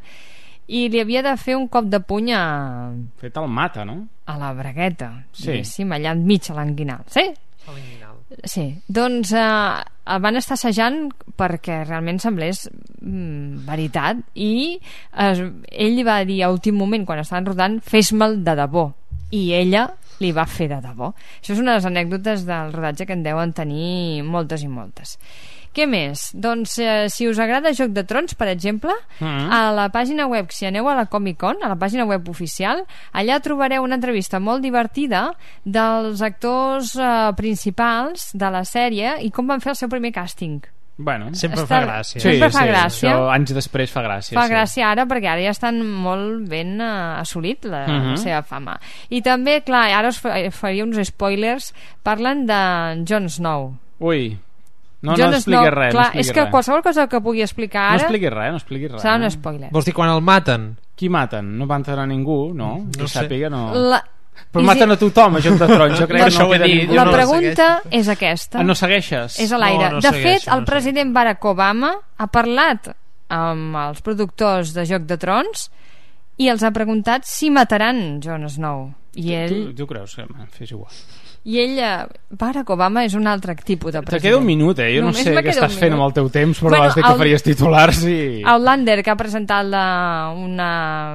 i li havia de fer un cop de puny a... Fet el mata, no? A la bragueta, sí. diguéssim, allà enmig a l'anguinal. Sí? A l'anguinal. Sí, doncs eh, el van estar assajant perquè realment semblés mm, veritat, i eh, ell va dir a últim moment, quan estaven rodant, fes-me'l de debò, i ella li va fer de debò. Això és una de les anècdotes del rodatge que en deuen tenir moltes i moltes. Què més? Doncs eh, si us agrada Joc de Trons, per exemple, mm-hmm. a la pàgina web, si aneu a la Comic Con, a la pàgina web oficial, allà trobareu una entrevista molt divertida dels actors eh, principals de la sèrie i com van fer el seu primer càsting. Bueno, sempre Està... fa gràcia. Sí, sempre fa sí, gràcia. Això anys després fa gràcia. Fa sí. gràcia ara, perquè ara ja estan molt ben uh, assolit la, uh-huh. la seva fama. I també, clar, ara us faria uns spoilers, parlen de Jon Snow. Ui, no, Jon no expliquis Snow, res. clar, no és que res. qualsevol cosa que pugui explicar ara... No expliquis res, no expliquis res. Serà un spoiler. Vols dir quan el maten? Qui maten? No maten a ningú, no? No Que sé. sàpiga, no... La... Però maten a tothom, a Joc de Trons, jo crec No, que no queda dit, ningú. La no pregunta és aquesta. Ah, no segueixes? És a l'aire. No, no de segueixo, fet, el no president Barack Obama ha parlat amb els productors de Joc de Trons i els ha preguntat si mataran Jon Snow. I ell... Tu, tu creus que m'ha fet igual? I ell, Barack Obama és un altre tipus de president. Te queda un minut, eh? Jo Només no sé me què queda estàs un fent minut. amb el teu temps, però Bueno, has dit que el- faries titulars i... Outlander, que ha presentat la, una...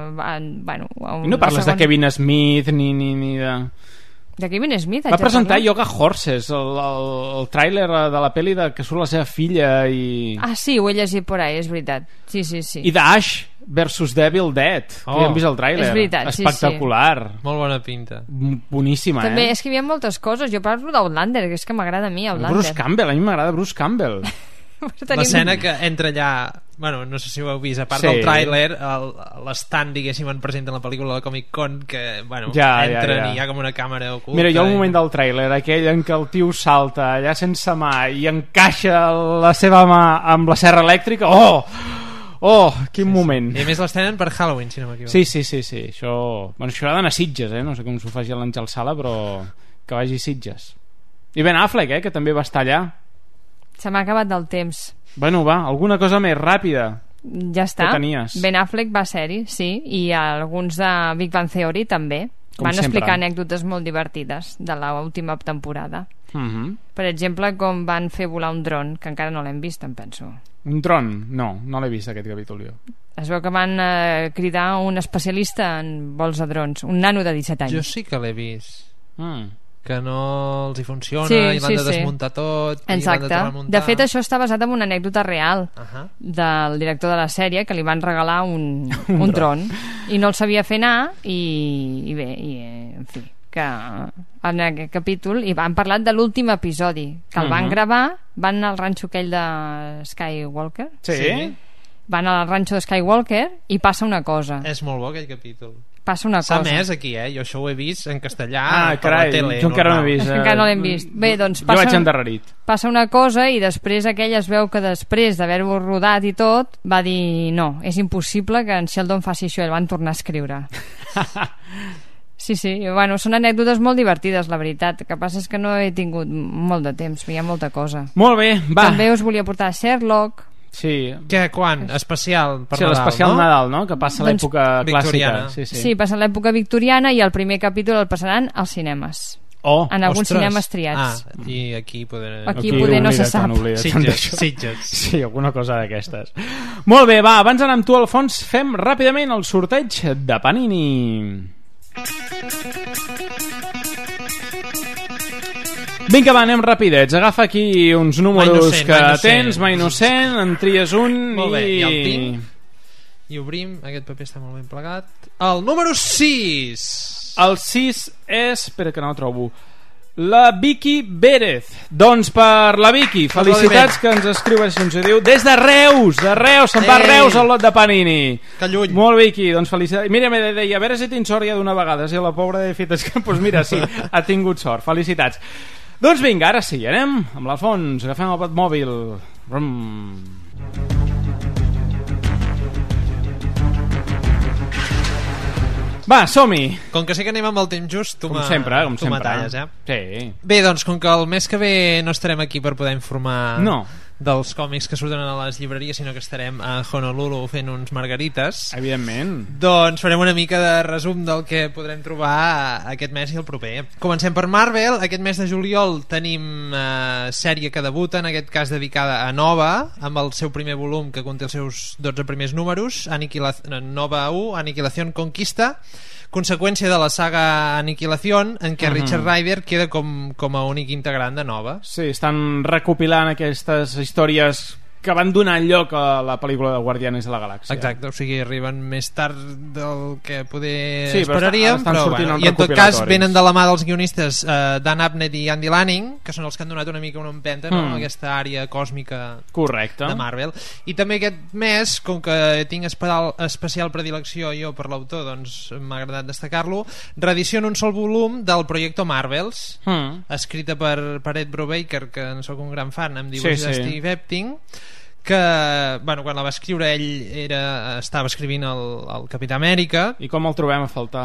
Bueno, I no parles de Kevin Smith ni, ni, ni de... De Kevin Smith, Va haig de presentar parlar? Yoga Horses, el, el, el tràiler de la pel·li de que surt la seva filla i... Ah, sí, ho he llegit por ahí, és veritat. Sí, sí, sí. I d'Ash versus Devil Dead, Oh. que ja hem vist el tràiler. És veritat, sí, espectacular. Molt bona pinta. Boníssima, També eh? és que hi havia moltes coses. Jo parlo d'Outlander, que és que m'agrada a mi Outlander. Bruce Campbell, a mi m'agrada Bruce Campbell. Tenim- L'escena que entra allà, bueno, no sé si ho heu vist, a part Sí. del tràiler, el- l'estant, diguéssim, en presenten la pel·lícula de la Comic Con, que, bueno, Ja, ja, entren ja. i hi ha com una càmera oculta. Mira, jo al i- moment del tràiler, aquell en què el tio salta allà sense mà i encaixa la seva mà amb la serra elèctrica, oh! Oh, quin Sí, moment. sí. I a més l'estrenen per Halloween, si no m'equivoco. Sí, sí, sí, sí. Això, bueno, això ha d'anar a Sitges, eh? No sé com s'ho faci l'Àngel Sala, però que vagi a Sitges. I Ben Affleck, eh? Que també va estar allà. Se m'ha acabat del temps. Bueno, va, alguna cosa més ràpida. Ja està. Què tenies? Ben Affleck va ser-hi, sí, i alguns de Big Bang Theory també. Com Van sempre. explicar anècdotes molt divertides de l'última temporada. Uh-huh. Per exemple, com van fer volar un dron, que encara no l'hem vist, em penso. Un dron? No, no l'he vist aquest capítol jo. Es veu que van eh, cridar un especialista en vols de drons, un nano de disset anys. Jo sí que l'he vist. Mm. Que no els hi funciona Sí, i l'han sí, de sí. desmuntar tot. i l'han Exacte. de tornar a muntar. De fet, això està basat en una anècdota real Uh-huh. del director de la sèrie, que li van regalar un, Un un dron. dron i no el sabia fer anar i, i bé, i, eh, en fi, que en aquest capítol i han parlat de l'últim episodi, que el van Mhm. gravar, van anar al ranxo aquell de Skywalker, Sí? sí? van al ranxo de Skywalker i passa una cosa, És molt bo aquell capítol. passa una S'ha cosa. més aquí, eh? Jo això ho he vist en castellà Ah, per carai, la tele. jo encara no normal. he vist. És que encara no l'hem vist. Bé, doncs Jo passa, vaig endarrerit. passa una cosa i després aquell es veu que després d'haver-ho rodat i tot va dir no, és impossible que en Sheldon faci això i el van tornar a escriure. Sí, sí, bueno, són anècdotes molt divertides, la veritat. El que passa és que no he tingut molt de temps, hi ha molta cosa. Molt bé, va. També us volia portar Sherlock. Sí. Què, quan? Especial per Sí, Nadal, l'especial no? Nadal, no? Que passa a Doncs- l'època Victoriana. clàssica. Sí, sí. Sí, passa l'època victoriana i el primer capítol el passaran als cinemes. Oh, en alguns Ostres. cinemes triats. Ah, i aquí poder... Aquí poder no se oblida't, sap. oblida't Sitges, d'això. Sitges. Sí, alguna cosa d'aquestes. Molt bé, va, abans d'anar amb tu, Alfons, fem ràpidament el sorteig de Panini. Vinga, va, anem rapidets. Agafa aquí uns números innocent, que mà innocent. tens, mà innocent, en tries un Molt bé, i... i el tinc. I obrim, aquest paper està molt ben plegat. El número sis! El sis és... Espera que no el trobo. La Vicky Pérez. Doncs per la Vicky, felicitats, que ens escriu així, ens diu des de Reus, de Reus, se'n va a Reus el lot de Panini. Que lluny. Molt Vicky, doncs felicitats. Mira, me deia, a veure si tinc sort ja d'una vegada, si la pobra de fet és que, doncs mira, sí, ha tingut sort, felicitats. Doncs vinga, ara sí, anem amb l'Alfons, agafem el Batmòbil. Rum. Va, som-hi. Com que sé que anem amb el temps just, tu com sempre, com tu sempre. m'atalles, eh? Sí. Bé, doncs, com que el mes que ve no estarem aquí per poder informar no. dels còmics que surten a les llibreries, sinó que estarem a Honolulu fent uns margarites. Evidentment. Doncs farem una mica de resum del que podrem trobar aquest mes i el proper. Comencem per Marvel. Aquest mes de juliol tenim eh, sèrie que debuta, en aquest cas dedicada a Nova, amb el seu primer volum que conté els seus dotze primers números, Aniquila... Nova u, Aniquilación Conquista, conseqüència de la saga Aniquilación, en què uh-huh. Richard Rider queda com, com a únic integrant de Nova. Sí, estan recopilant aquestes històries que van donar lloc a la pel·lícula de Guardianes de la Galàxia. Exacte, o sigui, arriben més tard del que poder sí, esperaríem, però, però bueno, i en tot cas venen de la mà dels guionistes eh, Dan Abnett i Andy Lanning, que són els que han donat una mica una empenta, no? Mm. Aquesta àrea còsmica correcte de Marvel. I també aquest mes, com que tinc especial, especial predilecció jo per l'autor, doncs m'ha agradat destacar-lo, reedició en un sol volum del Projecto Marvels, mm. escrita per, per Ed Brubaker, que en sóc un gran fan, amb dibuix sí, de sí. Steve Epting, que bueno, quan la va escriure ell era, estava escrivint el, el Capità Amèrica. I com el trobem a faltar?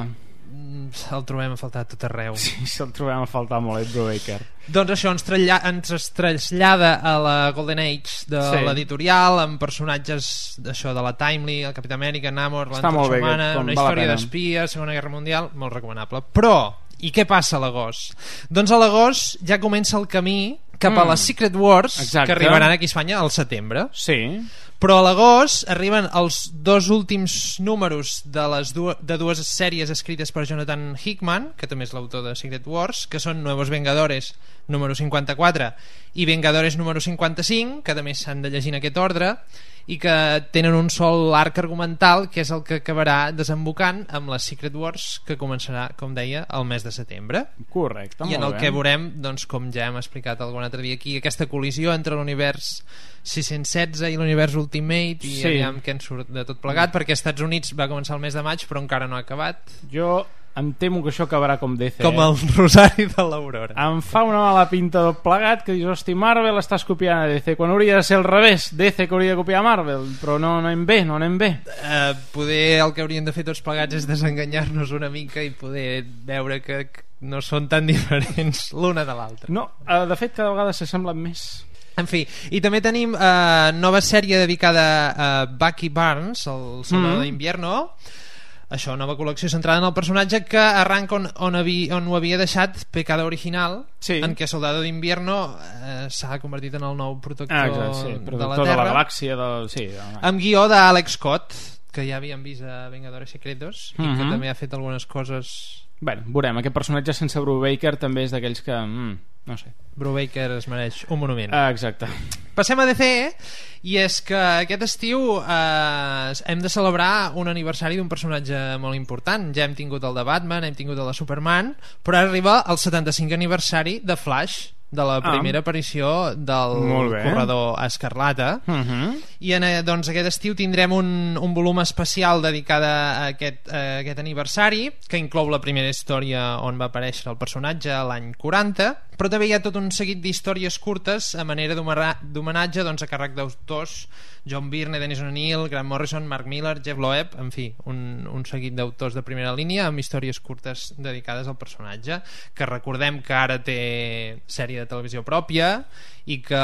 El trobem a faltar a tot arreu. Sí, se'l trobem a faltar molt, Ed Brubaker. Doncs això ens, tralla, ens trasllada a la Golden Age de sí. l'editorial, amb personatges d'això de la Timely, el Capità Amèrica, Namor, l'Antorxa Humana, una història d'espia, Segona Guerra Mundial, molt recomanable. Però, i què passa a l'agost? Doncs a l'agost ja comença el camí cap mm. a les Secret Wars. Exacte. Que arribaran aquí a Espanya al setembre. Sí. Però a l'agost arriben els dos últims números de les dues, de dues sèries escrites per Jonathan Hickman, que també és l'autor de Secret Wars, que són Nuevos Vengadores número cinquanta-quatre i Vengadores número cinquanta-cinc, que també s'han de llegir en aquest ordre, i que tenen un sol arc argumental, que és el que acabarà desembocant amb les Secret Wars, que començarà, com deia, el mes de setembre. Correcte, i en el bé. que veurem, doncs, com ja hem explicat algun altre dia aquí, aquesta col·lisió entre l'univers sis-cents setze i l'univers Ultimate, i sí. aviam què en surt de tot plegat, perquè als Estats Units va començar el mes de maig, però encara no ha acabat. Jo em temo que això acabarà com D C. Com el Rosari de l'Aurora. Em fa una mala pinta tot plegat, que dius, hosti, Marvel estàs copiant a D C, quan hauria de ser al revés, D C que hauria de copiar Marvel, però no, no anem bé, no anem bé. Uh, poder el que haurien de fer tots plegats és desenganyar-nos una mica i poder veure que no són tan diferents l'una de l'altra. No, uh, de fet cada vegada s'assemblen més. En fi, i també tenim uh, nova sèrie dedicada a Bucky Barnes, el Soldado mm. d'Invierno. Això, nova col·lecció centrada en el personatge, que arranca on, on, havi, on ho havia deixat Pecado Original, sí. en què Soldado d'Invierno eh, s'ha convertit en el nou protector, ah, exacte, sí. protector de la Terra, de la galàxia del... sí, amb guió d'Alex Scott, que ja havíem vist a Vengadores Secretos, mm -hmm. i que també ha fet algunes coses... Bueno, veurem, aquest personatge sense Brubaker també és d'aquells que... Mm, no sé. Brubaker es mereix un monument. Ah, exacte. Passem a D C, i és que aquest estiu eh, hem de celebrar un aniversari d'un personatge molt important. Ja hem tingut el de Batman, hem tingut el de Superman, però ara arriba el setanta-cinquè aniversari de Flash, de la primera ah. aparició del corredor Escarlata. Uh -huh. I en, doncs, aquest estiu tindrem un, un volum especial dedicat a aquest, a aquest aniversari, que inclou la primera història on va aparèixer el personatge l'any quaranta, però també hi ha tot un seguit d'històries curtes a manera d'homenatge, doncs, a càrrec d'autors: John Byrne, Dennis O'Neil, Grant Morrison, Mark Millar, Jeff Loeb, en fi, un, un seguit d'autors de primera línia amb històries curtes dedicades al personatge, que recordem que ara té sèrie de televisió pròpia i que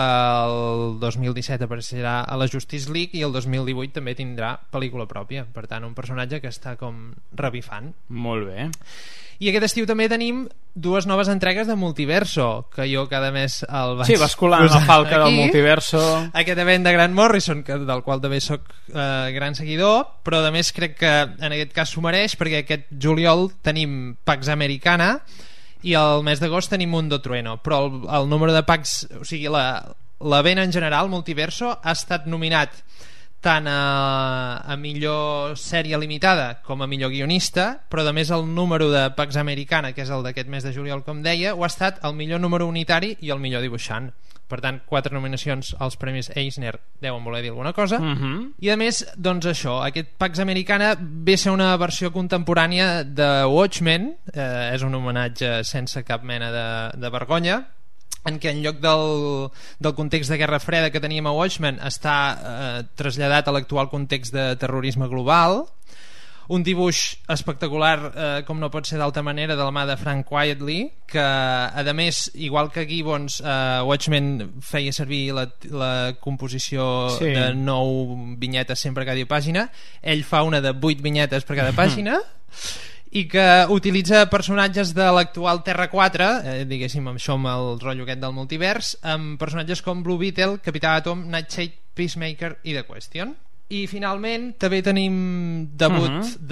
el dos mil disset apareixerà a la Justice League i el dos mil divuit també tindrà pel·lícula pròpia. Per tant, un personatge que està com revifant. Molt bé. I aquest estiu també tenim dues noves entregues de Multiverso, que jo cada mes el vaig... Sí, vas colant la falca aquí, del Multiverso. Aquest event de Grant Morrison, que, del qual també soc eh, gran seguidor, però a més crec que en aquest cas s'ho mereix, perquè aquest juliol tenim Pax Americana i el mes d'agost tenim Mundo Trueno, però el, el número de Pax, o sigui, la, l'event en general, Multiverso, ha estat nominat tant a, a millor sèrie limitada com a millor guionista, però a més el número de Pax Americana, que és el d'aquest mes de juliol, com deia, ho ha estat el millor número unitari i el millor dibuixant. Per tant, quatre nominacions als Premis Eisner deuen voler dir alguna cosa. Uh-huh. I a més, doncs això, aquest Pax Americana ve a ser una versió contemporània de Watchmen, eh, és un homenatge sense cap mena de, de vergonya, en què en lloc del, del context de Guerra Freda que teníem a Watchmen està eh, traslladat a l'actual context de terrorisme global. Un dibuix espectacular, eh, com no pot ser d'altra manera, de la mà de Frank Quitely, que a més, igual que Gibbons, eh, Watchmen feia servir la, la composició sí. de nou vinyetes sempre cada pàgina, ell fa una de vuit vinyetes per cada pàgina i que utilitza personatges de l'actual Terra quatre, eh, diguéssim això amb el rotllo aquest del multivers, amb personatges com Blue Beetle, Capità Atom, Nightshade, Peacemaker i The Question. I finalment també tenim debut uh-huh.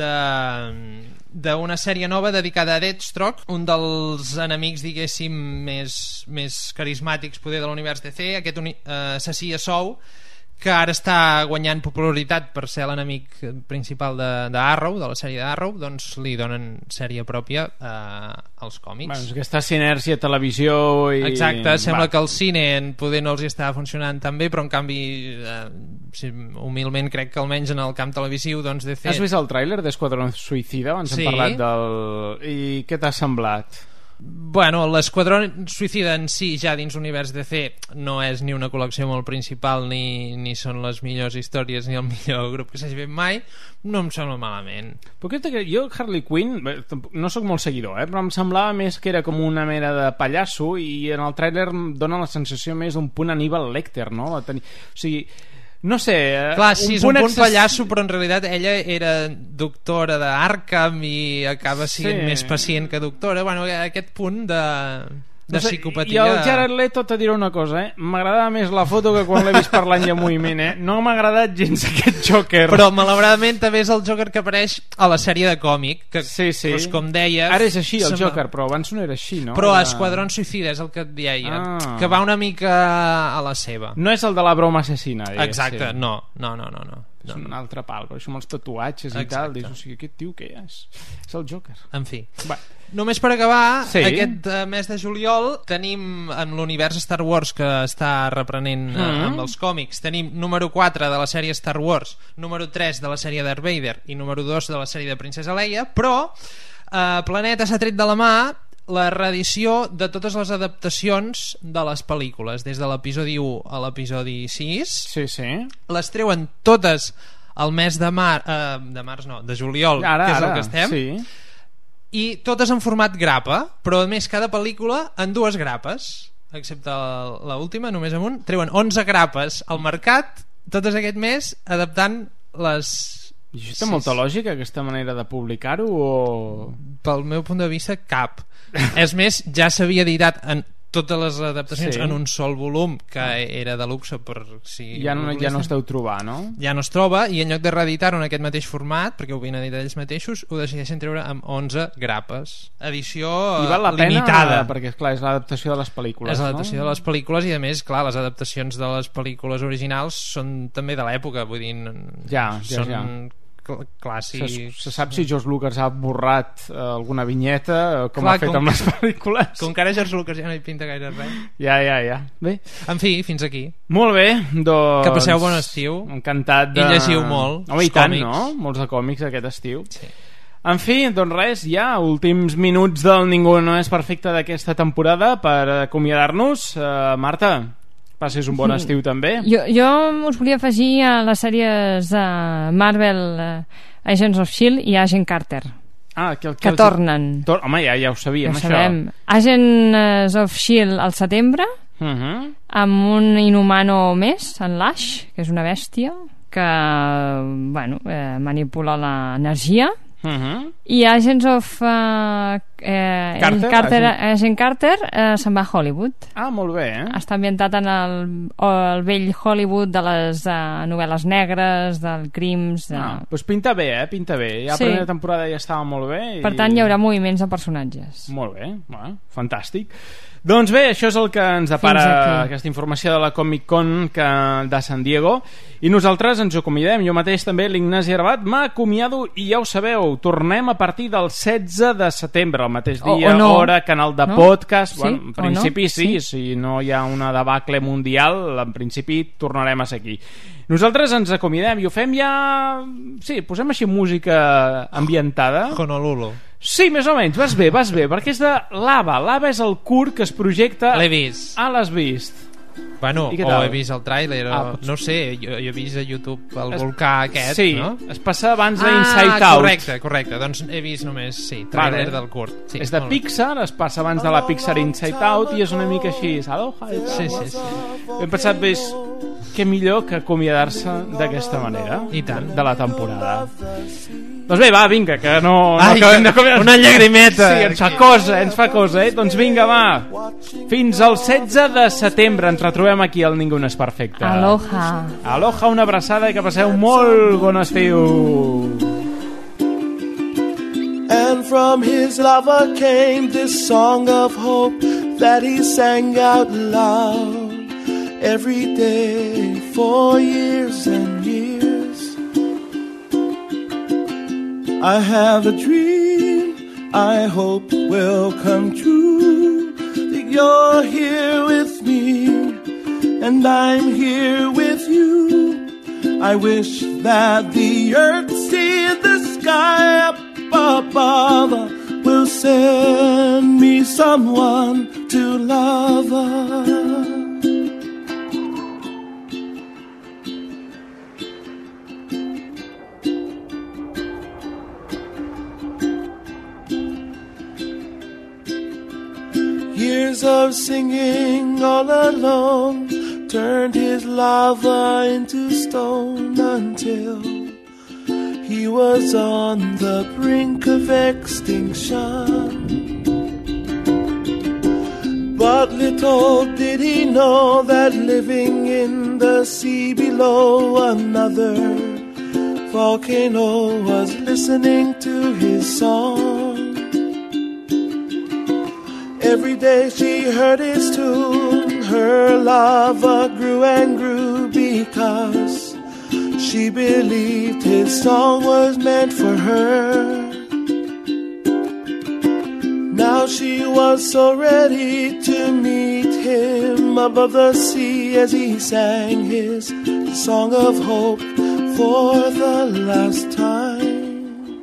de d'una sèrie nova dedicada a Deathstroke, un dels enemics, diguéssim, més, més carismàtics poder de l'univers D C, aquest uni, uh, assassí a sou, que ara està guanyant popularitat per ser l'enemic principal de, de Arrow, de la sèrie d'Arrow, doncs li donen sèrie pròpia eh, als còmics. Bueno, aquesta sinèrgia televisió i... Exacte, sembla Va. que el cine en poder no els hi està funcionant tan bé, però en canvi eh, si, humilment crec que almenys en el camp televisiu doncs D C... Has vist el tràiler d'Esquadrón Suïcida? Abans sí. hem parlat del... I què t'ha semblat? Bueno, l'Esquadrón Suïcida en si ja dins l'univers D C no és ni una col·lecció molt principal ni, ni són les millors històries ni el millor grup que s'hagi fet mai, no em sembla malament. Però que jo Harley Quinn no sóc molt seguidor, eh? Però em semblava més que era com una mera de pallasso i en el tràiler dona la sensació més d'un punt Aníbal Lecter, no? O sigui, no sé, clar, sí, un és punt un punt excess... pallasso, però en realitat ella era doctora d'Arkham i acaba sent sí. més pacient que doctora. Bueno, aquest punt de, de no sé, psicopatia... I el Jared Leto, te diré una cosa, eh? M'agradava més la foto que quan l'he vist parlant i en moviment, eh? No m'ha agradat gens aquest Joker. Però malauradament també és el Joker que apareix a la sèrie de còmic, que sí, sí. Doncs, com deies... Ara és així el sembla... Joker, però abans no era així, no? Però era... Esquadrón Suïcida és el que et deia, ah. que va una mica a la seva. No és el de la broma assassina, digues. Exacte, sí. no, no, no, no, no. És un altre pal, però això amb els tatuatges i tal, dius, o sigui, aquest tio què és? És el Joker. En fi. Va. Només per acabar, sí. aquest uh, mes de juliol tenim en l'univers Star Wars que està reprenent uh, mm. amb els còmics, tenim número quatre de la sèrie Star Wars, número tres de la sèrie Darth Vader i número dos de la sèrie de Princesa Leia, però uh, Planeta s'ha tret de la mà la reedició de totes les adaptacions de les pel·lícules, des de l'episodi u a l'episodi sis. Sí, sí. Les treuen totes al mes de mar, eh, de març no, de juliol, ara, que és ara, el que estem. Sí. I totes en format grapa, però a més cada pel·lícula en dues grapes, excepte l'última, només amb un. Treuen onze grapes al mercat totes aquest mes adaptant les... I això té sí. molta lògica, aquesta manera de publicar-ho? O... Pel meu punt de vista, cap. És més, ja s'havia editat en totes les adaptacions sí. en un sol volum, que era de luxe per si... Ja no, ja no es deu trobar, no? Ja no es troba, i en lloc de reeditar-ho en aquest mateix format, perquè ho havien editat ells mateixos, ho decideixen treure amb onze grapes. Edició I val la limitada. Pena, perquè, esclar, és l'adaptació de les pel·lícules, és l'adaptació no? de les pel·lícules, i a més, clar, les adaptacions de les pel·lícules originals són també de l'època, vull dir... Ja, ja, són... ja. clàssics. Se, se sap si George Lucas ha borrat eh, alguna vinyeta com Clar, ha fet com, amb les pel·lícules. Com que ara George Lucas ja no hi pinta gaire res. Ja, ja, ja. Bé. En fi, fins aquí. Molt bé, doncs... Que passeu bon estiu. Encantat de... I llegiu molt. Home, i tant, còmics. no? Molts de còmics aquest estiu. Sí. En fi, doncs res, ja, últims minuts del Ningú no és perfecte d'aquesta temporada per acomiadar-nos. Uh, Marta, passis un bon estiu també. Jo, jo us volia afegir a les sèries uh, Marvel uh, Agents of Shield i Agent Carter. Ah, que, que, que els... tornen. Tor Home, ja, ja ho sabíem, ja això. Sabem. Agents of Shield al setembre, uh -huh. amb un inhumano més, en Lash, que és una bèstia que bueno, eh, manipula l'energia. Uh -huh. I Agents of uh, eh, Carter, Carter Agent... Agent Carter eh, se'n va a Hollywood. Ah, molt bé, eh? Està ambientat en el, el vell Hollywood de les uh, novel·les negres, del crims de... Ah, doncs pinta bé, eh? Pinta bé. Ja la sí. primera temporada ja estava molt bé i... Per tant hi haurà moviments de personatges. Molt bé, bueno, fantàstic. Doncs bé, això és el que ens depara aquesta informació de la Comic Con que, de San Diego, i nosaltres ens acomiadem. Jo mateix també, l'Ignasi Arbat, m'acomiado i ja ho sabeu, tornem a partir del setze de setembre, el mateix dia, o, o no. hora, canal de no? podcast. Sí? Bueno, en principi no? sí, sí, si no hi ha una debacle mundial, en principi tornarem a ser aquí. Nosaltres ens acomiadem i ho fem ja... Sí, posem així música ambientada. Honolulu. Sí, més o menys, vas bé, vas bé, perquè és de Lava. Lava és el curt que es projecta... L'he vist. Ah, l'has vist. Bueno, o tal? he vist el tràiler, o... Ah, no sé, jo, jo he vist a YouTube el es... volcà aquest, sí, no? es passa abans ah, d'Inside Out. correcte, correcte, doncs he vist només, sí, tràiler vale. del curt. Sí, és de Pixar, es passa abans de la Pixar Inside Out i és una mica així, aloha i tal. Sí, sí, sí. Hem pensat, ves, què millor que acomiadar-se d'aquesta manera. I tant. De la temporada. Doncs bé, va, vinga, que no, no Ai, acabem d'acomiadar. una llagrimeta. Sí, ens fa cosa, ens fa cosa, eh? Doncs vinga, va. Fins al setze de setembre ens retrobem aquí al Ningú no és perfecte. Aloha. Aloha, una abraçada i que passeu molt bon estiu. And from his lover came this song of hope that he sang out loud every day for years and years. I have a dream I hope will come true, that you're here with me and I'm here with you. I wish that the earth, sea, and the sky up above will send me someone to love. Years of singing all alone turned his lava into stone until he was on the brink of extinction. But little did he know that living in the sea below, another volcano was listening to his song. Every day she heard his tune, her lava grew and grew because she believed his song was meant for her. Now she was so ready to meet him above the sea as he sang his song of hope for the last time.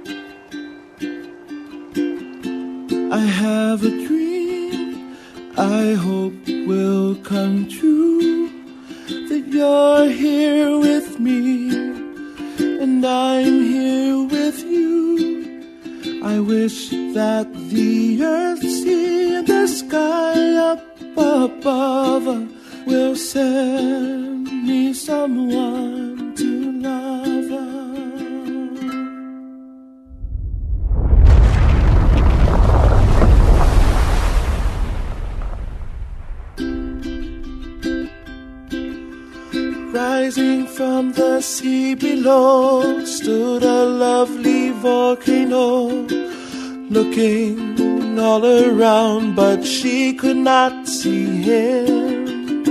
I have a dream I hope will come true, that you're here with me and I'm here with you. I wish that the earth, sea, and the sky up above will send me someone to love. Rising from the sea below stood a lovely volcano, looking all around, but she could not see him.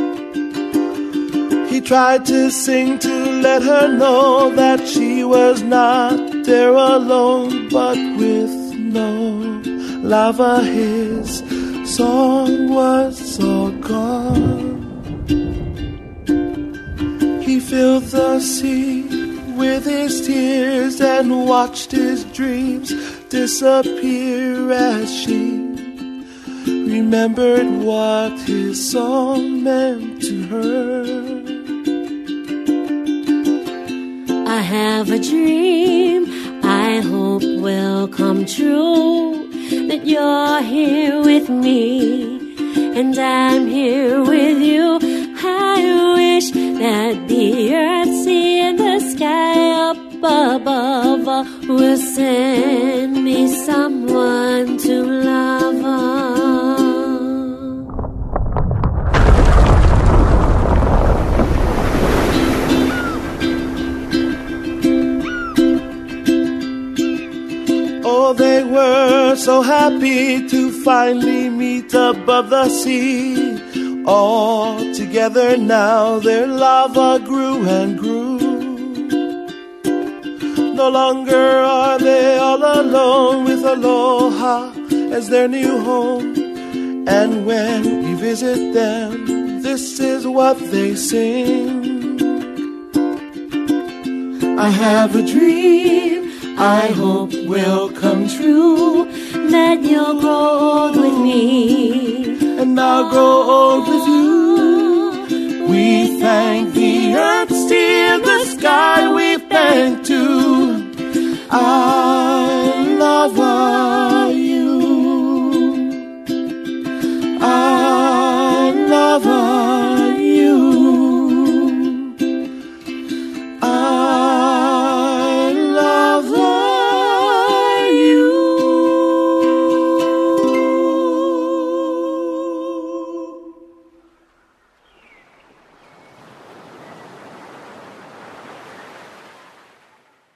He tried to sing to let her know that she was not there alone, but with no lava his song was all gone. He filled the sea with his tears and watched his dreams disappear as she remembered what his song meant to her. I have a dream I hope will come true, that you're here with me and I'm here with you. I wish that the earth, sea, and the sky up above will send me someone to love. Oh, they were so happy to finally meet above the sea. All together now their lava grew and grew. No longer are they all alone with Aloha as their new home. And when we visit them, this is what they sing. I have a dream I hope will come true, that you'll grow old with me, and I'll grow old with you. We thank the earth, steer the sky, we thank to. I